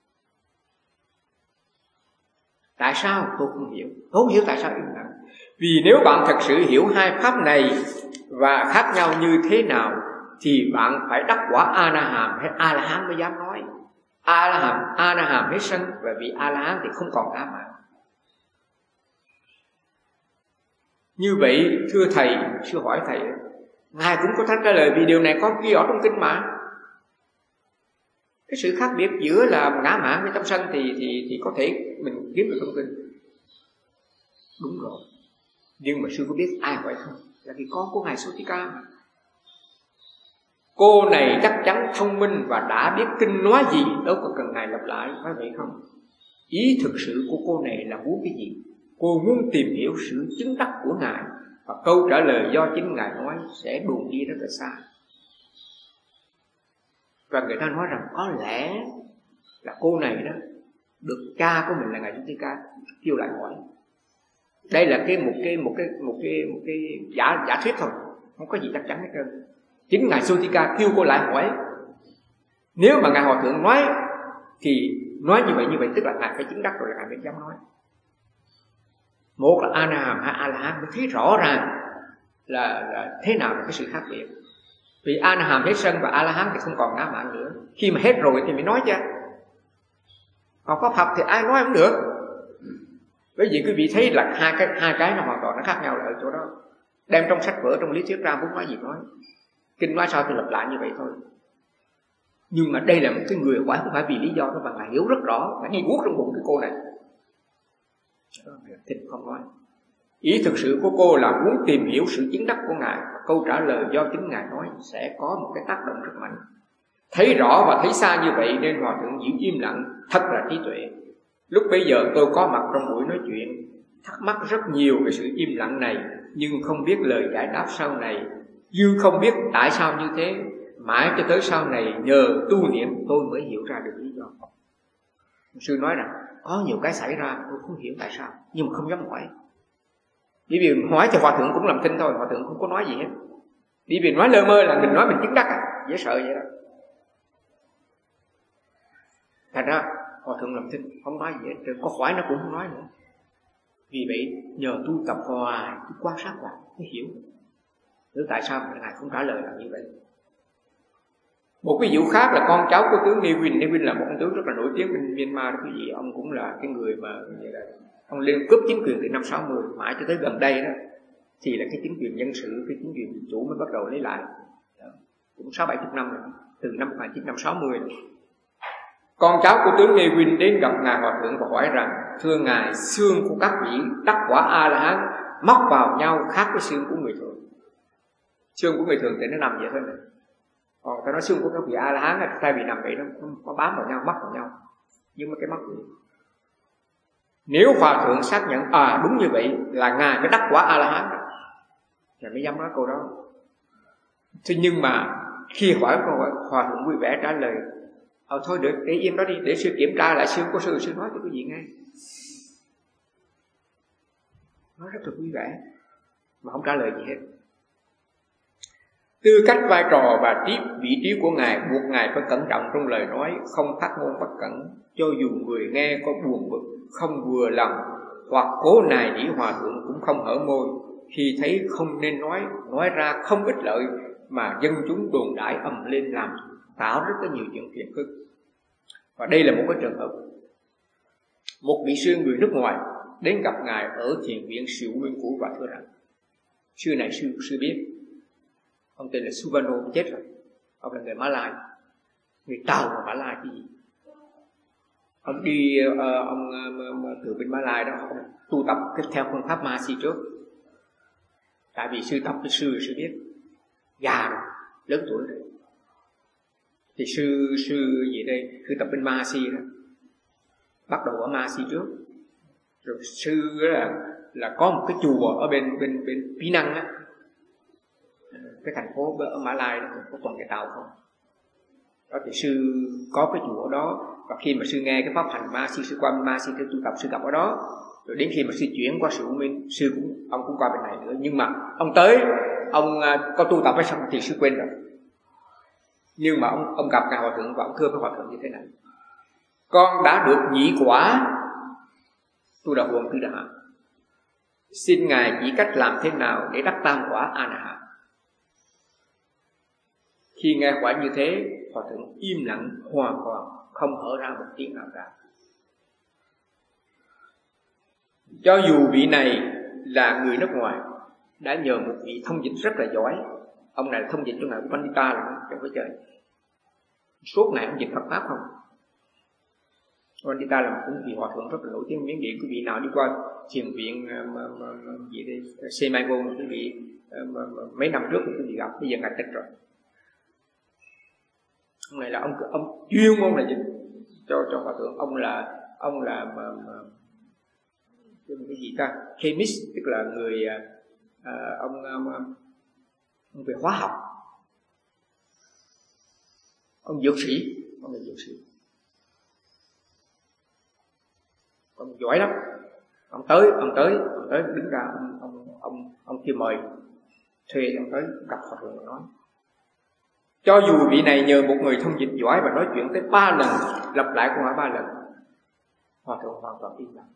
Tại sao? Tôi không hiểu. Tôi không hiểu tại sao im lặng. Vì nếu bạn thật sự hiểu hai pháp này và khác nhau như thế nào, thì bạn phải đắc quả A-na-hàm hay A-la-hán mới dám nói. A-la-hàm, A-na-hàm hết sân, và vì A-la-hán thì không còn ngã mạn. Như vậy, thưa thầy, sư hỏi thầy, ngài cũng có thắc trả lời vì điều này có ghi ở trong kinh mà. Cái sự khác biệt giữa là ngã mạn với tâm sân thì thì thì có thể mình kiếm được trong kinh. Đúng rồi. Nhưng mà sư có biết ai hỏi không? Là vì con của ngài Sotika mà. Cô này chắc chắn thông minh và đã biết kinh nói gì, đâu có cần ngài lặp lại, phải vậy không? Ý thực sự của cô này là muốn cái gì? Cô muốn tìm hiểu sự chứng đắc của ngài, và câu trả lời do chính ngài nói sẽ đùn đi rất là xa. Và người ta nói rằng có lẽ là cô này đó được cha của mình là ngài Sotika kêu lại hỏi. Đây là cái một cái một cái một cái một cái giả giả thuyết thôi, không có gì chắc chắn hết trơn. Chính ngài Sotika kêu cô lại hỏi. Nếu mà ngài hòa thượng nói thì nói như vậy như vậy tức là ngài phải chứng đắc rồi là ngài mới dám nói. Một là A-na-hàm hay A-la-hán mới thấy rõ ràng là, là thế nào là cái sự khác biệt. Vì A-na-hàm hết sân và A-la-hán thì không còn ngã mạn nữa. Khi mà hết rồi thì mới nói chứ. Còn có Phật thì ai nói cũng được. Bởi vì quý vị thấy là hai cái hai cái nó hoàn toàn nó khác nhau là ở chỗ đó. Đem trong sách vở, trong lý thuyết ra muốn nói gì nói. Kinh nói sao thì lặp lại như vậy thôi. Nhưng mà đây là một cái người hỏi không phải vì lý do đó, mà ngài hiểu rất rõ, ngài đi guốc trong bụng cái cô này. Thì không nói. Ý thực sự của cô là muốn tìm hiểu sự chứng đắc của ngài. Câu trả lời do chính ngài nói sẽ có một cái tác động rất mạnh. Thấy rõ và thấy xa như vậy nên hòa thượng giữ im lặng, thật là trí tuệ. Lúc bây giờ tôi có mặt trong buổi nói chuyện, thắc mắc rất nhiều về sự im lặng này, nhưng không biết lời giải đáp sau này. Dương không biết tại sao như thế, mãi cho tới sau này nhờ tu niệm tôi mới hiểu ra được lý do. Sư nói rằng có nhiều cái xảy ra tôi không hiểu tại sao, nhưng mà không dám hỏi. Bởi vì hỏi thì hòa thượng cũng làm thinh thôi, hòa thượng không có nói gì hết. Bởi vì nói lơ mơ là mình nói mình chứng đắc à, dễ sợ vậy đó. Thành ra hòa thượng làm thinh, không nói gì hết, có hỏi nó cũng không nói nữa. Vì vậy nhờ tu tập hoài, quan sát hoài mới hiểu. Nếu tại sao mà ngài không trả lời là như vậy. Một ví dụ khác là con cháu của tướng Nevin. Nevin là một ông tướng rất là nổi tiếng bên Myanmar đó quý vị. Ông cũng là cái người mà ông lên cướp chính quyền từ năm sáu mươi, mãi cho tới gần đây đó thì là cái chính quyền dân sự, cái chính quyền chủ mới bắt đầu lấy lại. Cũng sáu bảy chục năm rồi, từ năm một nghìn chín trăm sáu mươi rồi. Con cháu của tướng Nevin đến gặp ngài hòa thượng và hỏi rằng: thưa ngài, xương của các vị đắc quả A-la-hán móc vào nhau khác với xương của người thường. Xương của người thường thì nó nằm vậy thôi này. Còn ta nói xương của các vị A-la-hán thay vì nằm vậy nó, nó bám vào nhau, mắc vào nhau. Nhưng mà cái mắc vậy. Nếu hòa thượng xác nhận à đúng như vậy là ngài mới đắc quả A-la-hán, rồi mới dám nói câu đó. Thế nhưng mà khi hỏi câu hỏi, hòa thượng vui vẻ trả lời: ờ thôi để, để yên đó đi, để sư kiểm tra lại xương của sư, sư nói cho quý vị nghe. Nói rất là vui vẻ mà không trả lời gì hết. Tư cách, vai trò và trí vị trí của ngài buộc ngài phải cẩn trọng trong lời nói, không phát ngôn bất cẩn, cho dù người nghe có buồn bực, không vừa lòng hoặc cố nài nỉ hòa thượng cũng không hở môi. Khi thấy không nên nói, nói ra không ích lợi mà dân chúng đồn đại ầm lên làm tạo rất là nhiều chuyện phiền phức. Và đây là một cái trường hợp một vị sư người nước ngoài đến gặp ngài ở thiền viện Siêu Nguyên Cũ và thưa rằng: sư này sư sư biết, ông tên là Subano chết rồi, ông là người Mã Lai, người Tàu mà Mã Lai cái gì. Ông đi uh, ông uh, từ bên Mã Lai đó, ông tu tập theo phương pháp Ma Si trước. Tại vì sư tập với sư sư biết già rồi, lớn tuổi rồi, thì sư sư gì đây, sư tập bên Ma Si đó, bắt đầu ở Ma Si trước, rồi sư là là có một cái chùa ở bên bên bên Penang á, cái thành phố ở Mã Lai đó, có toàn người Tàu không. Đó thì sư có cái chùa ở đó, và khi mà sư nghe cái pháp hành Ma Si, sư qua Ma Si tu tập, sư gặp ở đó. Rồi đến khi mà sư chuyển qua Sự Minh, sư cũng ông cũng qua bên này nữa, nhưng mà ông tới ông có tu tập hay xong thì sư quên rồi. Nhưng mà ông ông gặp ngài hòa thượng và ông thưa với hòa thượng như thế này: con đã được nhị quả Tu Đà Hoàng Tư Đà Hàm, xin ngài chỉ cách làm thế nào để đắc tam quả A Na Hàm. Khi nghe quả như thế, hòa thượng im lặng hoàn toàn, không hở ra một tiếng nào cả. Cho dù vị này là người nước ngoài, đã nhờ một vị thông dịch rất là giỏi. Ông này thông dịch cho ngài Pandita là chẳng phải chơi. Suốt ngày ông dịch Phật pháp không. Pandita là một vị hòa thượng rất là nổi tiếng Miến Điện. Quý vị nào đi qua thiền viện gì đây, Semagon, quý vị mấy năm trước quý vị gặp, bây giờ ngài tịch rồi. Ông này là ông ông chuyên môn là dịch cho cho hòa thượng. Ông là ông là mà, mà, cái gì ta, chemist, tức là người à, ông, ông ông về hóa học, ông dược sĩ, ông là dược sĩ, ông giỏi lắm. Ông tới ông tới ông tới đứng ra, ông ông ông ông kia mời thuê ông tới gặp hòa thượng và nói. Cho dù vị này nhờ một người thông dịch giỏi và nói chuyện tới ba lần, lặp lại câu hỏi ba lần, hòa thượng hoàn toàn im lặng.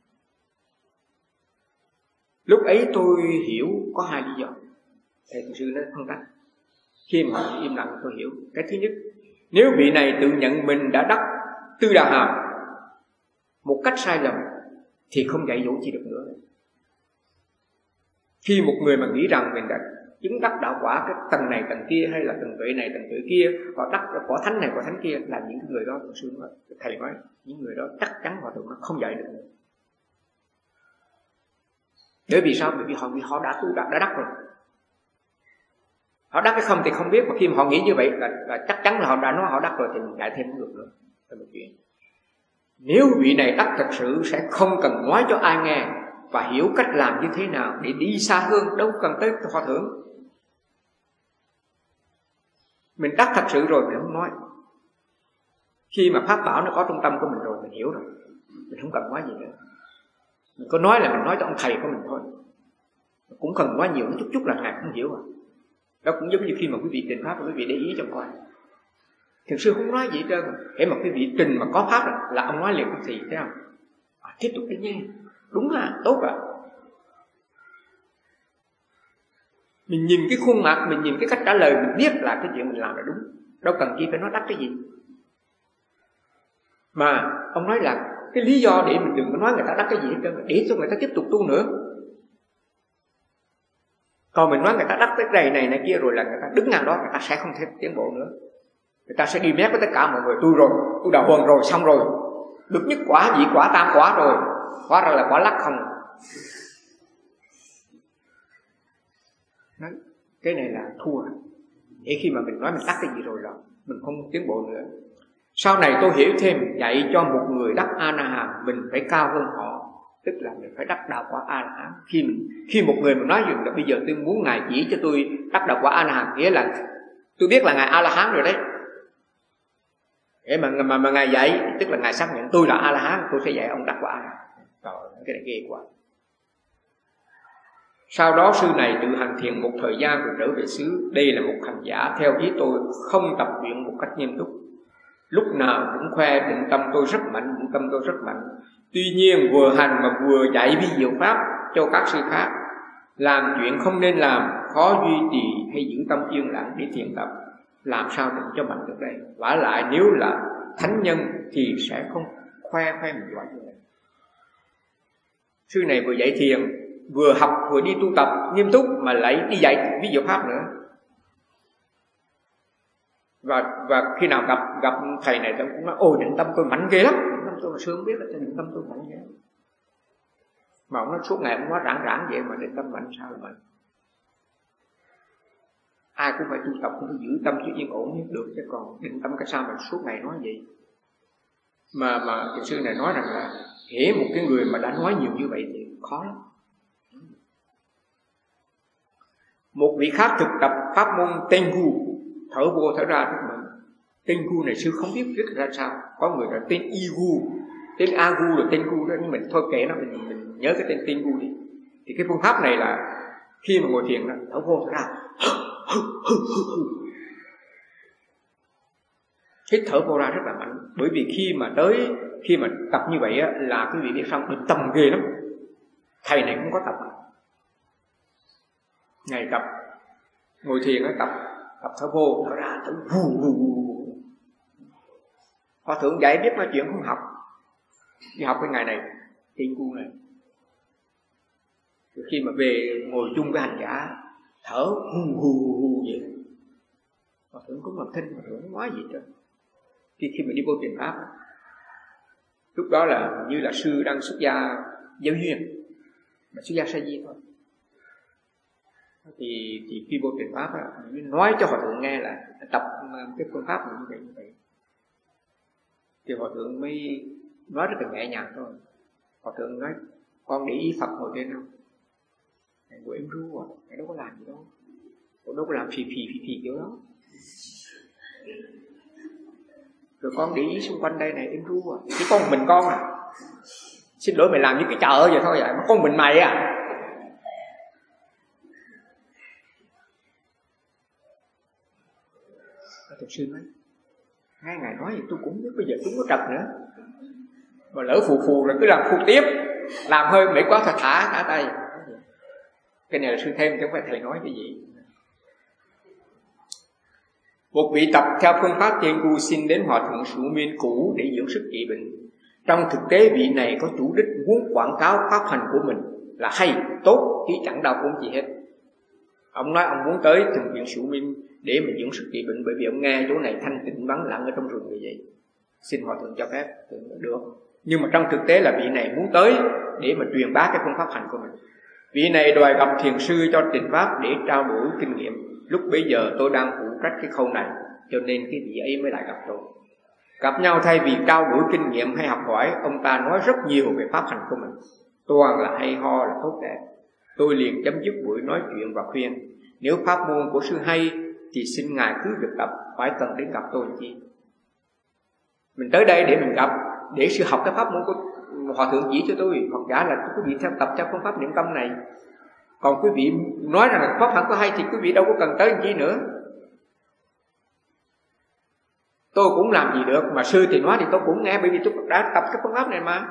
Lúc ấy tôi hiểu có hai lý do. Thầy Thiền sư nói phân tích. Khi mà im lặng tôi hiểu. Cái thứ nhất, nếu vị này tự nhận mình đã đắc Tư Đà Hàm một cách sai lầm thì không dạy dỗ gì được nữa. Khi một người mà nghĩ rằng mình đã chứng đắc đạo quả cái tầng này tầng kia, hay là tầng tuệ này tầng tuệ kia, hoặc đắc quả thánh này quả thánh kia, là những người đó, Thiền sư nói, thầy nói, những người đó chắc chắn hòa thượng nó không dạy được nữa. Bởi vì sao? Bởi vì họ, vì họ đã tu đã, đã đắc rồi. Họ đắc cái không thì không biết, mà khi mà họ nghĩ như vậy là, là chắc chắn là họ đã nói họ đắc rồi thì mình dạy thêm không được nữa. Là một chuyện. Nếu vị này đắc thật sự sẽ không cần nói cho ai nghe và hiểu cách làm như thế nào để đi xa hơn, đâu cần tới hòa thượng. Mình đắc thật sự rồi mình không nói. Khi mà pháp bảo nó có trong tâm của mình rồi, mình hiểu rồi, mình không cần nói gì nữa. Mình có nói là mình nói cho ông thầy của mình thôi, cũng cần nói nhiều, chút chút là ngài không hiểu rồi. Đó cũng giống như khi mà quý vị trình pháp, quý vị để ý trong coi. Thiền sư không nói gì hết trơn. Hễ mà quý vị trình mà có pháp là, là ông nói liền thì thấy không? À, tiếp tục đi nghe. Đúng là tốt ạ. Mình nhìn cái khuôn mặt, mình nhìn cái cách trả lời, mình biết là cái chuyện mình làm là đúng. Đâu cần chi phải nói đắc cái gì. Mà ông nói là cái lý do để mình đừng có nói người ta đắc cái gì hết trơn, để cho người ta tiếp tục tu nữa. Còn mình nói người ta đắc cái này này này kia rồi là người ta đứng ngang đó, người ta sẽ không thêm tiến bộ nữa. Người ta sẽ đi mét với tất cả mọi người. Tôi rồi, tôi đã huần rồi, xong rồi, được nhất quả, nhị quả, tam quả rồi, hóa ra là quả lắc không. Nói, cái này là thua. Để khi mà mình nói mình đắc cái gì rồi là mình không tiến bộ nữa. Sau này tôi hiểu thêm, dạy cho một người đắc A Na Hàm mình phải cao hơn họ, tức là mình phải đắc đạo quả A La Hán. Khi mình khi một người mình nói rằng là bây giờ tôi muốn ngài chỉ cho tôi đắc đạo quả A La Hán, nghĩa là tôi biết là ngài A La Hán rồi đấy. Để mà mà, mà ngài dạy, tức là ngài xác nhận tôi là A La Hán, tôi sẽ dạy ông đắc quả A La Hán. Rồi cái này ghê quá. Sau đó sư này tự hành thiền một thời gian rồi trở về xứ. Đây là một hành giả theo ý tôi không tập luyện một cách nghiêm túc, lúc nào cũng khoe định tâm tôi rất mạnh, định tâm tôi rất mạnh. Tuy nhiên vừa hành mà vừa dạy vi diệu pháp cho các sư khác, làm chuyện không nên làm, khó duy trì hay giữ tâm yên lặng để thiền tập, làm sao định cho mạnh được đây. Vả lại nếu là thánh nhân thì sẽ không khoe khoe mình giỏi như vậy. Sư này vừa dạy thiền, vừa học vừa đi tu tập nghiêm túc, mà lại đi dạy vi diệu pháp nữa. Và và khi nào gặp gặp thầy này tôi cũng nói ôi định tâm tôi mạnh ghê lắm, định tâm tôi mà sư không biết là định tâm tôi mạnh ghê lắm. Mà ông nói suốt ngày ông nói rãng rãng vậy mà định tâm mạnh sao là mạnh. Ai cũng phải tu tập, cũng phải giữ tâm cho yên ổn nhất được, chứ còn định tâm cái sao mà suốt ngày nói vậy. Mà mà thiền sư này nói rằng là hễ một cái người mà đã nói nhiều như vậy thì khó lắm. Một vị khác thực tập pháp môn Tengu, thở vô thở ra tức mình. Tengu này sư không biết viết ra sao. Có người là tên Igu, tên Agu là Tengu đó, nhưng mình thôi kệ nó, mình, mình nhớ cái tên Tengu đi. Thì cái phương pháp này là khi mà ngồi thiền đó, thở vô thở ra, hít thở vô ra rất là mạnh. Bởi vì khi mà tới khi mà tập như vậy á, là quý vị biết xong định tâm ghê lắm. Thầy này cũng có tập, ngày tập ngồi thiền á, tập tập thở vô thở ra, thở vù vù. Hòa thượng dạy biết nói chuyện không học, đi học cái ngày này thiên cu này. Rồi khi mà về ngồi chung với hành giả thở hù hù hù vậy, Hòa thượng cũng làm thinh, Hòa thượng không nói gì hết. Khi khi mà đi vô thiền pháp, lúc đó là như là sư đang xuất gia giáo duyên, mà xuất gia sa di thôi. Thì thì khi vô thiền pháp á, nói cho Hòa thượng nghe là tập cái phương pháp như vậy như vậy, thì Hòa thượng mới nói rất là nhẹ nhàng thôi. Hòa thượng nói con để ý Phật ngồi trên không? Thầy của em ru à, thầy đâu có làm gì đâu, tôi đâu có làm phì phì phì phì kiểu đó. Rồi con để ý xung quanh đây này em ru à, chỉ có một mình con à. Xin lỗi mày làm như cái chợ vậy thôi vậy, mà con mình mày à. Thực sư nói ngay ngày nói thì tôi cũng biết bây giờ tôi có trật nữa, mà lỡ phù phù rồi cứ làm phù tiếp, làm hơi mệt quá thật thả cả tay. Cái này là sư thêm chứ không phải thầy nói cái gì. Một vị tập theo phương pháp Tiên Cu xin đến Hòa thượng Sủ Miên cũ để dưỡng sức trị bệnh. Trong thực tế vị này có chủ đích muốn quảng cáo pháp hành của mình là hay, tốt, chứ chẳng đau cũng gì hết. Ông nói ông muốn tới Thượng viện Sủ Miên để mà dưỡng sức trị bệnh, bởi vì ông nghe chỗ này thanh tịnh vắng lặng ở trong rừng như vậy. Xin Hòa thượng cho phép, được. Nhưng mà trong thực tế là vị này muốn tới để mà truyền bá cái phương pháp hành của mình. Vị này đòi gặp thiền sư cho trình pháp để trao đổi kinh nghiệm. Lúc bấy giờ tôi đang phụ trách cái khâu này, cho nên cái vị ấy mới lại gặp tôi. Gặp nhau thay vì trao đổi kinh nghiệm hay học hỏi, ông ta nói rất nhiều về pháp hành của mình, toàn là hay ho, là tốt đẹp. Tôi liền chấm dứt buổi nói chuyện và khuyên, nếu pháp môn của sư hay thì xin ngài cứ việc tập, phải cần đến gặp tôi làm chi. Mình tới đây để mình gặp, để sư học cái pháp môn của Hòa thượng chỉ cho tôi, hoặc giả là quý vị theo tập theo phương pháp niệm tâm này. Còn quý vị nói rằng là pháp hành có hay thì quý vị đâu có cần tới làm chi nữa. Tôi cũng làm gì được, mà sư thì nói thì tôi cũng nghe, bởi vì tôi đã tập cái phương pháp này mà.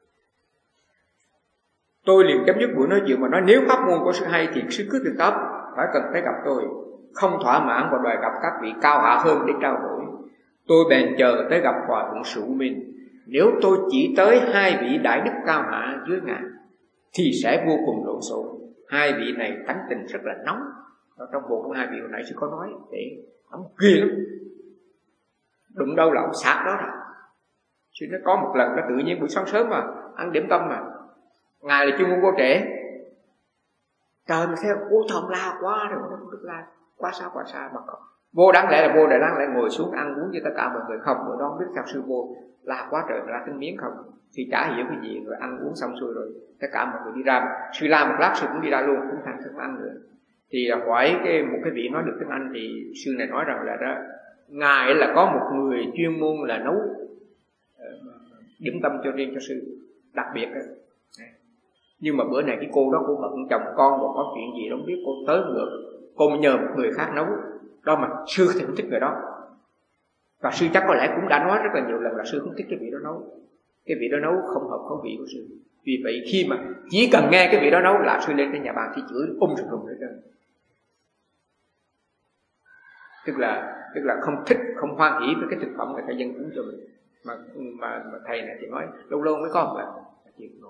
Tôi liền chấm dứt buổi nói chuyện mà nói, nếu pháp môn của sư hay thì sư cứ việc tập, phải cần tới gặp tôi, không thỏa mãn và đòi gặp các vị cao hạ hơn để trao đổi. Tôi bèn chờ tới gặp Hòa thượng Sủ Miên. Nếu tôi chỉ tới hai vị đại đức cao hạ dưới ngài thì sẽ vô cùng lộn xộn. Hai vị này tánh tình rất là nóng. Ở trong bộ của hai vị hồi nãy sư có nói, để ông ghê lắm, đụng đâu là ông sạc đó rồi. Sư nó có một lần nó tự nhiên buổi sáng sớm mà ăn điểm tâm mà ngài là chuyên môn vô trễ, trời mà theo ô thầm la quá rồi, nó không được la quá xa quá xa mà không vô, đáng lẽ là vô để đáng lẽ ngồi xuống ăn uống với tất cả mọi người, không, bữa đó không biết sao sư vô la quá trời, la tiếng miếng không thì chả hiểu cái gì, rồi ăn uống xong xuôi rồi tất cả mọi người đi ra, sư la một lát sư cũng đi ra luôn, cũng thằng không ăn nữa. Thì hỏi cái một cái vị nói được tiếng Anh thì sư này nói rằng là đó, ngài là có một người chuyên môn là nấu điểm tâm cho riêng cho sư đặc biệt đó. Nhưng mà bữa này cái cô đó cô bận chồng con và có chuyện gì đó không biết, cô tới ngược cô mới nhờ một người khác nấu đó, mà sư thì không thích người đó, và sư chắc có lẽ cũng đã nói rất là nhiều lần là sư không thích cái vị đó nấu, cái vị đó nấu không hợp khẩu vị của sư. Vì vậy khi mà chỉ cần nghe cái vị đó nấu là sư lên trên nhà bàn thì chửi um sùm sùm hết trơn, tức là tức là không thích, không hoan hỉ với cái thực phẩm người ta dâng cúng cho mình. Mà, mà mà thầy này thì nói lâu lâu mới có một lần chuyện rồi.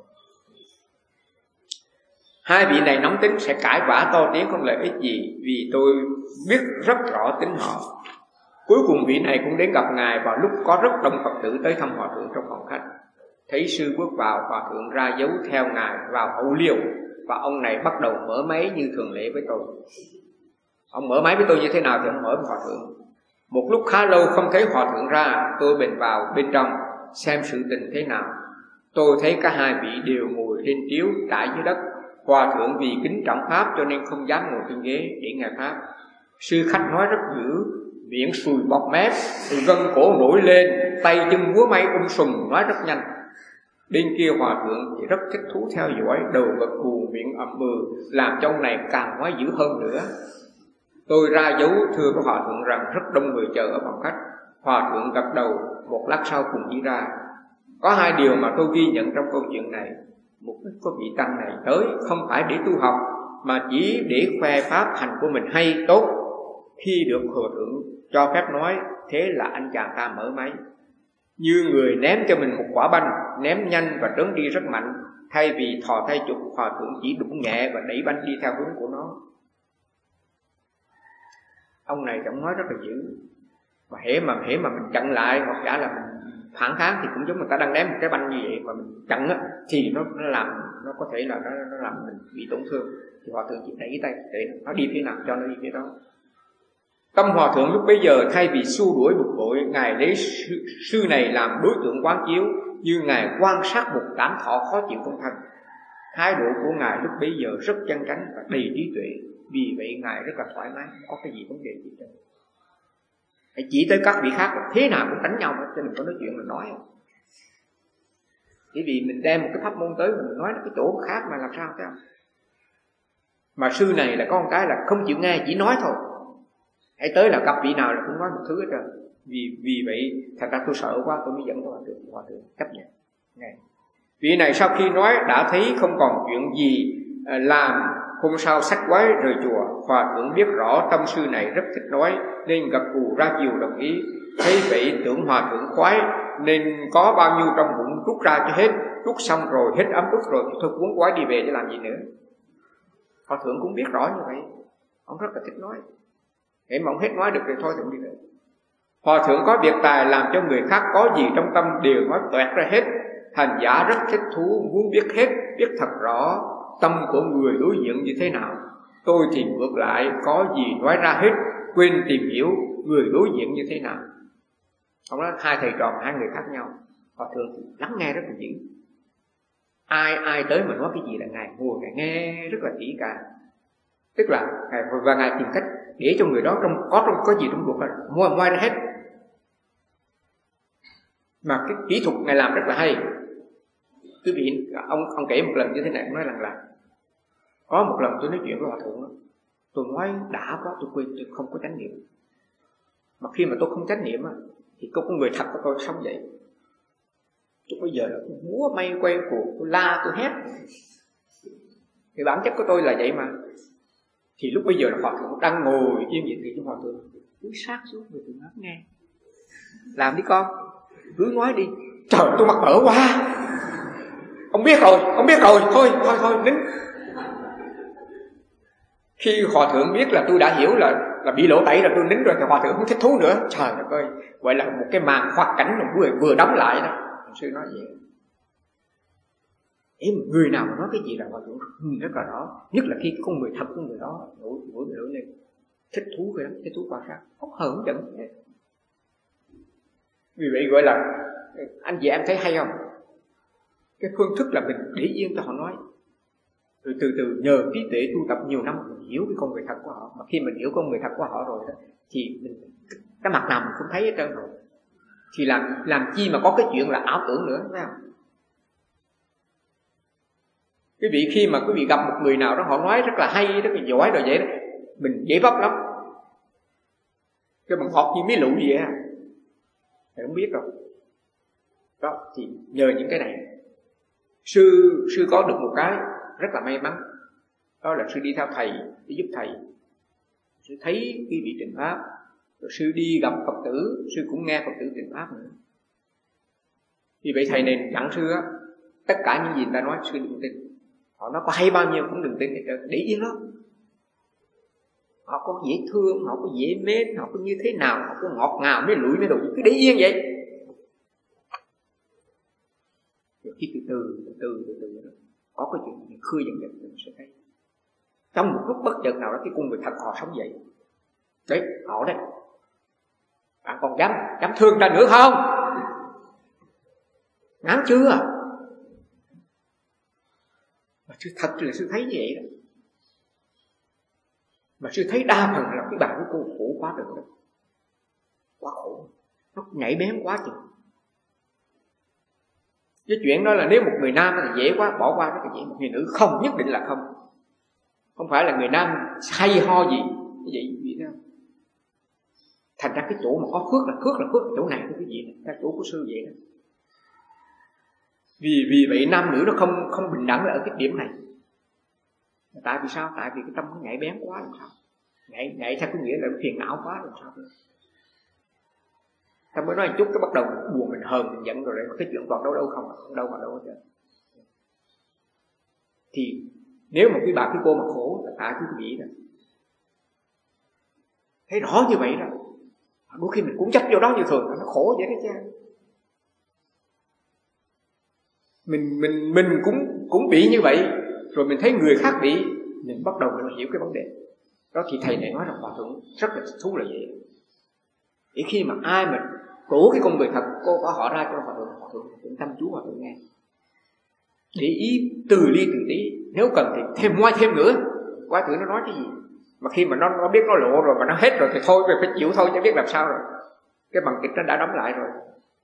Hai vị này nóng tính sẽ cãi vã to tiếng không lợi ích gì, vì tôi biết rất rõ tính họ. Cuối cùng vị này cũng đến gặp ngài vào lúc có rất đông Phật tử tới thăm Hòa thượng trong phòng khách. Thấy sư bước vào, Hòa thượng ra dấu theo ngài vào hậu liều, và ông này bắt đầu mở máy như thường lệ với tôi. Ông mở máy với tôi như thế nào thì ông mở với Hòa thượng. Một lúc khá lâu không thấy Hòa thượng ra, tôi bèn vào bên trong xem sự tình thế nào. Tôi thấy cả hai vị đều ngồi trên chiếu trải dưới đất. Hòa thượng vì kính trọng pháp cho nên không dám ngồi trên ghế để nghe pháp. Sư khách nói rất dữ, miệng sùi bọt mép, gân cổ nổi lên, tay chân múa may um sùm, nói rất nhanh. Bên kia Hòa thượng thì rất thích thú theo dõi, đầu gật gù miệng ậm ừ, làm trong này càng nói dữ hơn nữa. Tôi ra dấu thưa với Hòa thượng rằng rất đông người chờ ở phòng khách. Hòa thượng gật đầu, một lát sau cùng đi ra. Có hai điều mà tôi ghi nhận trong câu chuyện này. Mục đích của vị tăng này tới không phải để tu học, mà chỉ để khoe pháp hành của mình hay tốt. Khi được hòa thượng cho phép nói, thế là anh chàng ta mở máy. Như người ném cho mình một quả banh, ném nhanh và trớn đi rất mạnh, thay vì thò tay chụp, hòa thượng chỉ đụng nhẹ và đẩy banh đi theo hướng của nó. Ông này cũng nói rất là dữ. Mà hễ mà hễ mà mình chặn lại, hoặc giả là mình phản kháng, thì cũng giống người ta đang ném một cái banh như vậy, mà mình chặn á, thì nó, nó làm nó có thể là nó, nó làm mình bị tổn thương. Thì hòa thượng chỉ đẩy tay để nó đi phía nào cho nó đi phía đó. Tâm hòa thượng lúc bấy giờ thay vì xua đuổi bực bội, ngài lấy sư, sư này làm đối tượng quán chiếu, như ngài quan sát một cảm thọ khó chịu trong thân. Thái độ của ngài lúc bấy giờ rất chân chánh và đầy trí tuệ, vì vậy ngài rất là thoải mái, không có cái gì vấn đề gì đâu. Hãy chỉ tới các vị khác là thế nào cũng đánh nhau hết, cho đừng có nói chuyện là nói. Chỉ vì mình đem một cái pháp môn tới, mình nói cái chỗ khác mà làm sao thế không? Mà sư này là có một cái là không chịu nghe, chỉ nói thôi. Hãy tới là gặp vị nào là cũng nói một thứ hết trơn. Vì vì vậy thật ra tôi sợ quá, tôi mới dẫn hòa thượng, hòa thượng chấp nhận. Này, vị này sau khi nói đã thấy không còn chuyện gì làm, hôm sau xách quái rời chùa. Hòa thượng biết rõ tâm sư này rất thích nói, nên gật gù ra chiều đồng ý. Thế vậy tưởng hòa thượng khoái, nên có bao nhiêu trong bụng rút ra cho hết. Rút xong rồi hết ấm ức rồi thì thôi cuốn quái đi về để làm gì nữa. Hòa thượng cũng biết rõ như vậy, ông rất là thích nói. Hễ mà ông hết nói được thì thôi thì ông đi về. Hòa thượng có biệt tài làm cho người khác có gì trong tâm đều nói toẹt ra hết. Hành giả rất thích thú, muốn biết hết, biết thật rõ tâm của người đối diện như thế nào. Tôi thì ngược lại, có gì nói ra hết, quên tìm hiểu người đối diện như thế nào. Ông nói hai thầy trò hai người khác nhau. Hòa thượng thì lắng nghe rất là dữ. Ai ai tới mà nói cái gì là ngài ngồi ngài nghe rất là kỹ càng. Tức là ngài và ngài tìm cách để cho người đó trong có trong có gì trong ruột là mua ngoài ra hết. Mà cái kỹ thuật ngài làm rất là hay. Quý vị, ông ông kể một lần như thế này, ông nói rằng là có một lần tôi nói chuyện với hòa thượng đó, tôi nói đã quá tôi quên, tôi không có chánh niệm. Mà khi mà tôi không chánh niệm á, thì có con người thật của tôi sống vậy. Tôi bây giờ là tôi múa may quay cuộc, tôi la tôi hét. Thì bản chất của tôi là vậy mà. Thì lúc bây giờ là hòa thượng đang ngồi yên vậy thì hòa thượng cứ sát xuống người tôi nói nghe. Làm đi con, cứ nói đi. Trời, tôi mắc cỡ quá. Ông biết rồi, ông biết rồi, thôi, thôi, thôi, nín. Khi hòa thượng biết là tôi đã hiểu là là bị lỗ tẩy là tôi nín rồi, thì hòa thượng không thích thú nữa. Trời ơi, vậy là một cái màn hoạt cảnh vừa vừa đóng lại đó. Sư nói vậy. Em người nào mà nói cái gì là hòa thượng rất là rõ, nhất là khi con người thật của người đó nổi nổi nổi lên thích thú vậy lắm, thích thú qua sát, không hờ không giận. Vì vậy gọi là anh chị em thấy hay không? Cái phương thức là mình để yên cho họ nói, rồi từ từ nhờ trí tuệ tu tập nhiều năm mình hiểu cái con người thật của họ. Mà khi mình hiểu con người thật của họ rồi đó, thì mình cái mặt nào mình không thấy hết trơn rồi, thì làm làm chi mà có cái chuyện là ảo tưởng nữa, phải không? Quý vị khi mà quý vị gặp một người nào đó họ nói rất là hay, rất là giỏi rồi vậy đó, mình dễ vấp lắm, cái bằng học như mía lụ vậy á, thầy không biết rồi. Đó thì nhờ những cái này, sư sư có được một cái rất là may mắn, đó là sư đi theo thầy để giúp thầy. Sư thấy quý vị trình pháp, rồi sư đi gặp Phật tử, sư cũng nghe Phật tử trình pháp nữa. Vì vậy thầy này dặn sư á, tất cả những gì người ta nói sư đừng tin. Họ nói có hay bao nhiêu cũng đừng tin hết trơn, để yên đó. Họ có dễ thương, họ có dễ mến, họ có như thế nào, họ có ngọt ngào mấy lụi mấy đồ, cứ để yên vậy. Rồi khi từ từ từ từ từ từ đó, có cái chuyện này khơi dần dần mình sẽ thấy. Trong một lúc bất chợt nào đó cái con người thật họ sống vậy. Đấy, họ đấy. Bạn còn dám dám thương ta nữa không? Ngán chưa? Mà sư thật là sư thấy như vậy đó. Mà sư thấy đa phần là cái bạn của cô khổ quá rồi đó. Quá khổ. Nó nhảy bén quá chừng. Cái chuyện đó là nếu một người nam thì dễ quá, bỏ qua cái chuyện. Một người nữ không, nhất định là không. Không phải là người nam hay ho gì như vậy, vậy đó. Thành ra cái chỗ mà có phước là phước là phước là chỗ này cái gì đó, chỗ của sư vậy đó. Vì vì vậy nam nữ nó không không bình đẳng ở cái điểm này. Tại vì sao? Tại vì cái tâm nó nhạy bén quá làm sao? Nhạy nhạy theo cái nghĩa là phiền não quá làm sao? Ta mới nói một chút cái bắt đầu buồn mình hờn mình giận rồi đấy, cái chuyện toàn đâu đâu không, không đâu mà đâu hết trơn. Thì nếu mà quý bà quý cô mà khổ là tại quý vị đó, thấy rõ như vậy đó, đôi khi mình cũng chấp vô đó như thường, nó khổ vậy đó chứ. Mình mình mình cũng cũng bị như vậy, rồi mình thấy người khác bị, mình bắt đầu mình hiểu cái vấn đề đó. Thì thầy này nói là hòa thượng rất là thú là vậy. Để khi mà ai mà cổ cái con người thật, cô có họ ra cho hòa thượng, hòa thượng cũng tâm chú hòa thượng nghe, để ý từ ly từ tí, nếu cần thì thêm ngoài thêm nữa. Quá thử nó nói cái gì mà khi mà nó nó biết nó lộ rồi mà nó hết rồi thì thôi, phải chịu thôi chứ biết làm sao rồi. Cái bằng kịch nó đã đóng lại rồi.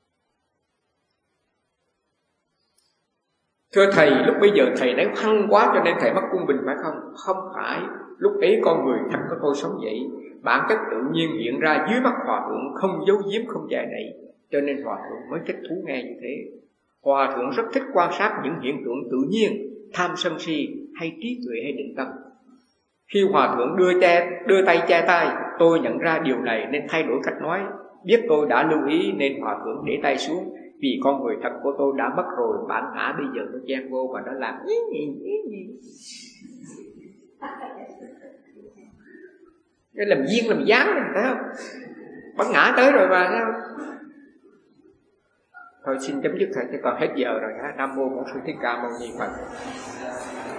Thưa thầy, lúc bây giờ thầy nói hăng quá cho nên thầy mất quân bình phải không? Không phải, lúc ấy con người thật của tôi sống vậy, bản chất tự nhiên hiện ra dưới mắt hòa thượng, không giấu giếm không che đậy, cho nên hòa thượng mới thích thú nghe như thế. Hòa thượng rất thích quan sát những hiện tượng tự nhiên, tham sân si hay trí tuệ hay định tâm. Khi hòa thượng đưa che, đưa tay che tay, tôi nhận ra điều này nên thay đổi cách nói. Biết tôi đã lưu ý nên hòa thượng để tay xuống, vì con người thật của tôi đã mất rồi, bản ngã bây giờ nó chen vô và nó làm ý gì ý gì. Cái làm duyên làm dáng này, thấy không? Bản ngã tới rồi mà, thấy không? Thôi xin chấm dứt thầy, chứ còn hết giờ rồi ha. Nam mô Bổn Sư Thích Ca Mâu Ni Phật.